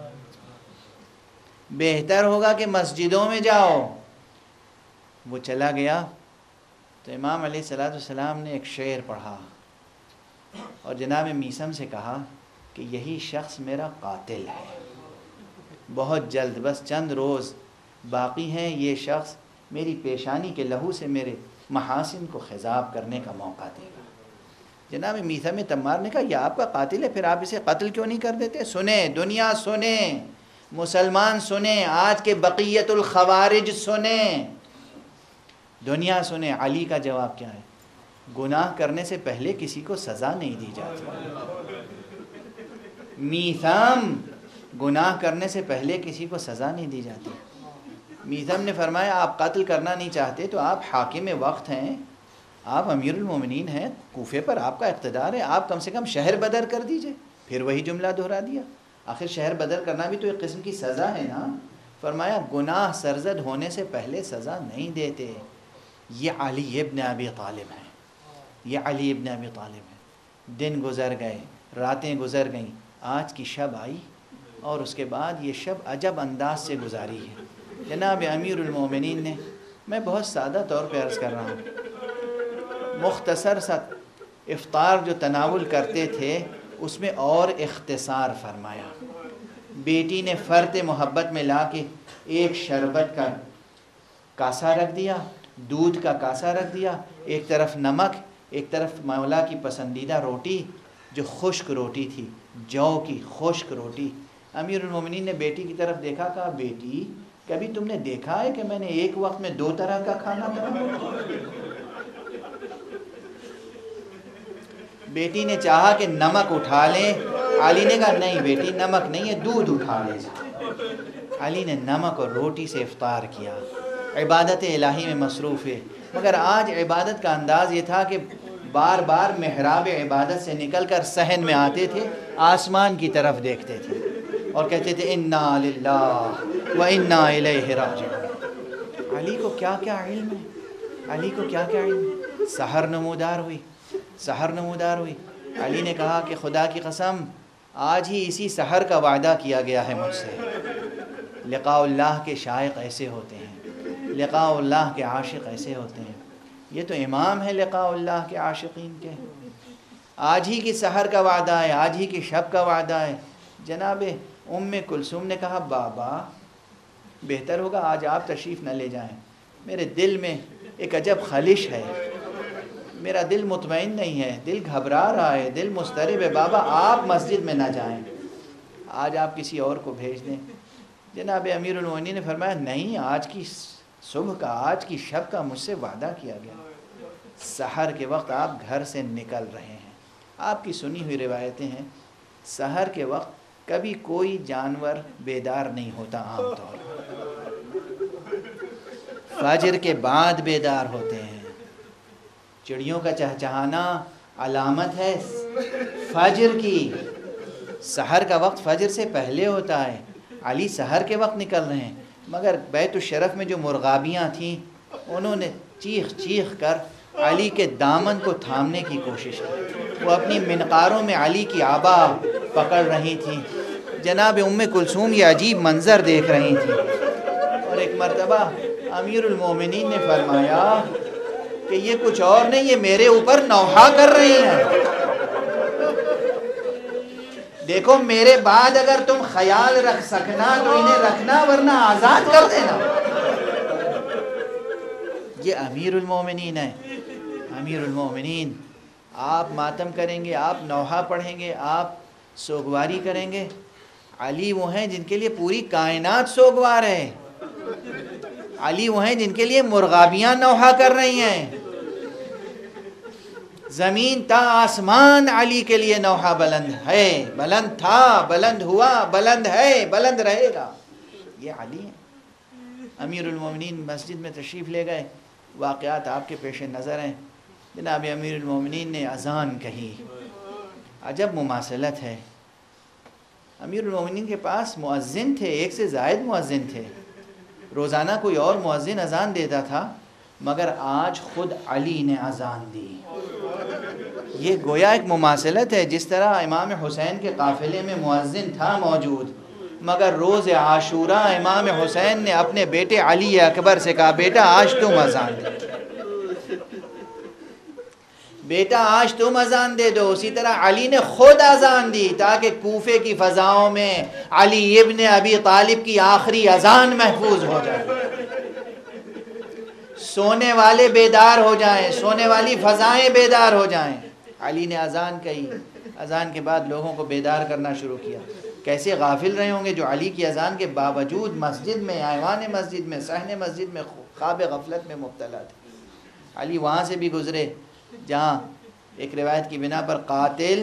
بہتر ہوگا کہ مسجدوں میں جاؤ۔ وہ چلا گیا تو امام علیہ السلام نے ایک شعر پڑھا اور جناب میثم سے کہا کہ یہی شخص میرا قاتل ہے، بہت جلد، بس چند روز باقی ہیں، یہ شخص میری پیشانی کے لہو سے میرے محاسن کو خضاب کرنے کا موقع دے گا۔ جناب میثم تمار نے کہا یہ آپ کا قاتل ہے، پھر آپ اسے قتل کیوں نہیں کر دیتے؟ سنیں دنیا، سنیں مسلمان، سنیں آج کے بقیت الخوارج، سنیں دنیا، سنیں علی کا جواب کیا ہے؟ گناہ کرنے سے پہلے کسی کو سزا نہیں دی جاتی۔ میثم، گناہ کرنے سے پہلے کسی کو سزا نہیں دی جاتی۔ میثم نے فرمایا آپ قتل کرنا نہیں چاہتے تو آپ حاکم وقت ہیں، آپ امیر المومنین ہیں، کوفے پر آپ کا اقتدار ہے، آپ کم سے کم شہر بدر کر دیجئے۔ پھر وہی جملہ دہرا دیا، آخر شہر بدر کرنا بھی تو ایک قسم کی سزا ہے نا۔ فرمایا گناہ سرزد ہونے سے پہلے سزا نہیں دیتے۔ یہ علی ابن ابی طالب ہیں، یہ علی ابن ابی طالب ہیں۔ دن گزر گئے، راتیں گزر گئیں، آج کی شب آئی اور اس کے بعد یہ شب عجب انداز سے گزاری ہے۔ جناب امیر المومنین نے، میں بہت سادہ طور پہ عرض کر رہا ہوں، مختصر سا افطار جو تناول کرتے تھے اس میں اور اختصار فرمایا۔ بیٹی نے فرط محبت میں لا کے ایک شربت کا کاسا رکھ دیا، دودھ کا کاسا رکھ دیا، ایک طرف نمک، ایک طرف مولا کی پسندیدہ روٹی جو خشک روٹی تھی، جو کی خشک روٹی۔ امیر المومنین نے بیٹی کی طرف دیکھا، کہا بیٹی کبھی تم نے دیکھا ہے کہ میں نے ایک وقت میں 2 طرح کا کھانا بنایا؟ بیٹی نے چاہا کہ نمک اٹھا لیں، علی نے کہا نہیں بیٹی نمک نہیں ہے، دودھ اٹھا لے جا۔ علی نے نمک اور روٹی سے افطار کیا، عبادت الہی میں مصروف ہے۔ مگر آج عبادت کا انداز یہ تھا کہ بار بار محراب عبادت سے نکل کر صحن میں آتے تھے، آسمان کی طرف دیکھتے تھے اور کہتے تھے انا للہ و انا الیہ راجعون۔ علی کو کیا کیا علم ہے، علی کو کیا کیا علم ہے۔ سحر نمودار ہوئی، سحر نمودار ہوئی۔ علی نے کہا کہ خدا کی قسم آج ہی اسی سحر کا وعدہ کیا گیا ہے مجھ سے۔ لقاء اللہ کے شائق ایسے ہوتے ہیں، لقاء اللہ کے عاشق ایسے ہوتے ہیں۔ یہ تو امام ہے لقاء اللہ کے عاشقین کے۔ آج ہی کی سحر کا وعدہ ہے، آج ہی کی شب کا وعدہ ہے۔ جناب کلثوم نے کہا بابا بہتر ہوگا آج آپ تشریف نہ لے جائیں، میرے دل میں ایک عجب خلش ہے، میرا دل مطمئن نہیں ہے، دل گھبرا رہا ہے، دل مضطرب ہے، بابا آپ مسجد میں نہ جائیں، آج آپ کسی اور کو بھیج دیں۔ جناب امیر المومنین نے فرمایا نہیں، آج کی صبح کا، آج کی شب کا مجھ سے وعدہ کیا گیا۔ سحر کے وقت آپ گھر سے نکل رہے ہیں، آپ کی سنی ہوئی روایتیں ہیں سحر کے وقت کبھی کوئی جانور بیدار نہیں ہوتا، عام طور پر فجر کے بعد بیدار ہوتے ہیں۔ چڑیوں کا چہچہانا علامت ہے فجر کی، سحر کا وقت فجر سے پہلے ہوتا ہے۔ علی سحر کے وقت نکل رہے ہیں، مگر بیت الشرف میں جو مرغابیاں تھیں انہوں نے چیخ چیخ کر علی کے دامن کو تھامنے کی کوشش کی، وہ اپنی منقاروں میں علی کی آبا پکڑ رہی تھیں۔ جناب کلثوم یہ عجیب منظر دیکھ رہی تھیں، اور ایک مرتبہ امیر المومنین نے فرمایا کہ یہ کچھ اور نہیں، یہ میرے اوپر نوحہ کر رہی ہیں، دیکھو میرے بعد اگر تم خیال رکھ سکنا تو انہیں رکھنا ورنہ آزاد کر دینا۔ یہ امیر المومنین ہے، امیر المومنین۔ آپ ماتم کریں گے، آپ نوحہ پڑھیں گے، آپ سوگواری کریں گے، علی وہ ہیں جن کے لیے پوری کائنات سوگوار ہے، علی وہ ہیں جن کے لیے مرغابیاں نوحہ کر رہی ہیں، زمین تا آسمان علی کے لیے نوحہ بلند ہے، بلند تھا، بلند ہوا، بلند ہے، بلند رہے گا۔ یہ علی ہیں۔ امیر المومنین مسجد میں تشریف لے گئے، واقعات آپ کے پیش نظر ہیں۔ جناب امیر المومنین نے اذان کہی، عجب مماثلت ہے۔ امیر المومنین کے پاس مؤذن تھے، ایک سے زائد مؤذن تھے، روزانہ کوئی اور مؤذن اذان دیتا تھا، مگر آج خود علی نے اذان دی۔ یہ گویا ایک مماثلت ہے، جس طرح امام حسین کے قافلے میں مؤذن تھا موجود، مگر روز عاشوراء امام حسین نے اپنے بیٹے علی اکبر سے کہا بیٹا آج تم اذان دے، بیٹا آج تم اذان دے دو۔ اسی طرح علی نے خود اذان دی تاکہ کوفے کی فضاؤں میں علی ابن ابی طالب کی آخری اذان محفوظ ہو جائے۔ سونے والے بیدار ہو جائیں، سونے والی فضائیں بیدار ہو جائیں۔ علی نے اذان کہی، اذان کے بعد لوگوں کو بیدار کرنا شروع کیا۔ کیسے غافل رہے ہوں گے جو علی کی اذان کے باوجود مسجد میں، ایوان مسجد میں، صحن مسجد میں خواب غفلت میں مبتلا تھے۔ علی وہاں سے بھی گزرے جہاں ایک روایت کی بنا پر قاتل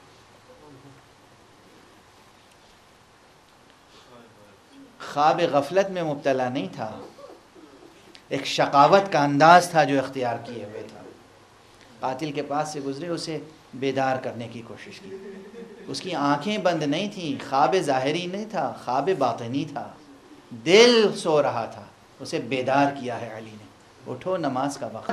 خواب غفلت میں مبتلا نہیں تھا، ایک شقاوت کا انداز تھا جو اختیار کیے ہوئے تھا۔ قاتل کے پاس سے گزرے، اسے بیدار کرنے کی کوشش کی۔ اس کی آنکھیں بند نہیں تھیں، خواب ظاہری نہیں تھا، خواب باطنی تھا، دل سو رہا تھا، اسے بیدار کیا ہے علی نے۔ اٹھو، نماز کا وقت۔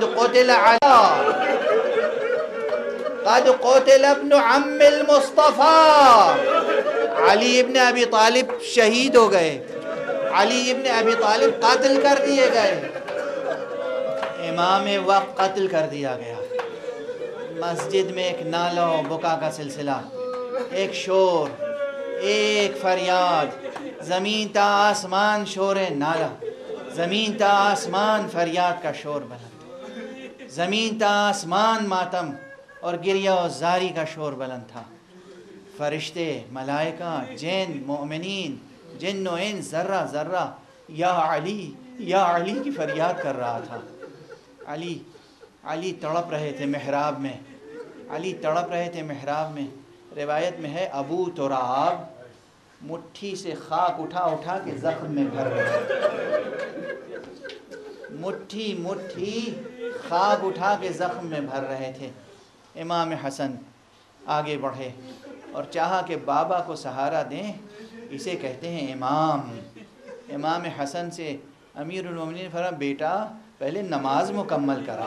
قد قتل ابن عم المصطفیٰ، علی ابن ابی طالب شہید ہو گئے، علی ابن ابی طالب قتل کر دیے گئے، امام وقت قتل کر دیا گیا۔ مسجد میں ایک نالہ و بکا کا سلسلہ، ایک شور، ایک فریاد، زمین تا آسمان شور نالہ، زمین تا آسمان فریاد کا شور بلند، زمین تا آسمان ماتم اور گریہ و زاری کا شور بلند تھا۔ فرشتے، ملائکہ، جن، مومنین، جن و انس، ذرہ ذرہ یا علی یا علی کی فریاد کر رہا تھا۔ علی تڑپ رہے تھے محراب میں، علی تڑپ رہے تھے محراب میں۔ روایت میں ہے ابو تراب مٹھی سے خاک اٹھا اٹھا کے زخم میں بھر رہے تھے، مٹھی مٹھی خاک اٹھا کے زخم میں بھر رہے تھے۔ امام حسن آگے بڑھے اور چاہا کہ بابا کو سہارا دیں، اسے کہتے ہیں امام۔ امام حسن سے امیر المومنین نے فرمایا بیٹا پہلے نماز مکمل کرا۔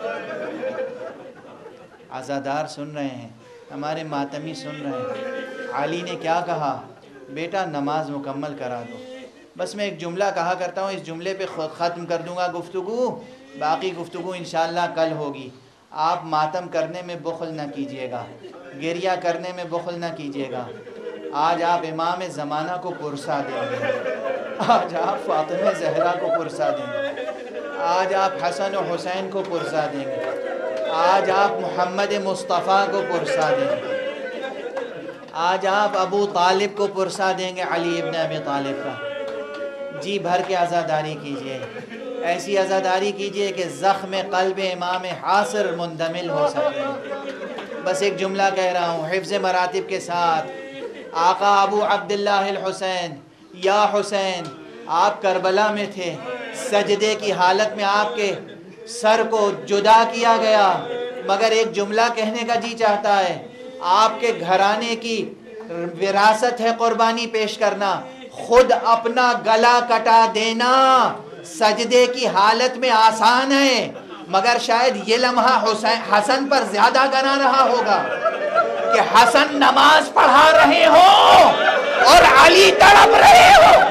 عزادار سن رہے ہیں، ہمارے ماتمی سن رہے ہیں، علی نے کیا کہا؟ بیٹا نماز مکمل کرا دو۔ بس میں ایک جملہ کہا کرتا ہوں، اس جملے پہ ختم کر دوں گا گفتگو، باقی گفتگو انشاءاللہ کل ہوگی۔ آپ ماتم کرنے میں بخل نہ کیجیے گا، گریہ کرنے میں بخل نہ کیجیے گا۔ آج آپ امام زمانہ کو پرسا دیں گے، آج آپ فاطمہ زہرا کو پرسا دیں گے، آج آپ حسن و حسین کو پرسا دیں گے، آج آپ محمد مصطفیٰ کو پرسا دیں گے، آج آپ ابو طالب کو پرسا دیں گے، علی ابن ابی طالب کا۔ جی بھر کے عزاداری کیجئے، ایسی عزاداری کیجئے کہ زخم قلب امام حاصر مندمل ہو سکے۔ بس ایک جملہ کہہ رہا ہوں حفظ مراتب کے ساتھ، آقا ابو عبداللہ الحسین، یا حسین آپ کربلا میں تھے، سجدے کی حالت میں آپ کے سر کو جدا کیا گیا، مگر ایک جملہ کہنے کا جی چاہتا ہے، آپ کے گھرانے کی وراثت ہے قربانی پیش کرنا، خود اپنا گلا کٹا دینا سجدے کی حالت میں آسان ہے، مگر شاید یہ لمحہ حسن پر زیادہ گنا رہا ہوگا کہ حسن نماز پڑھا رہے ہو اور علی تڑپ رہے ہو۔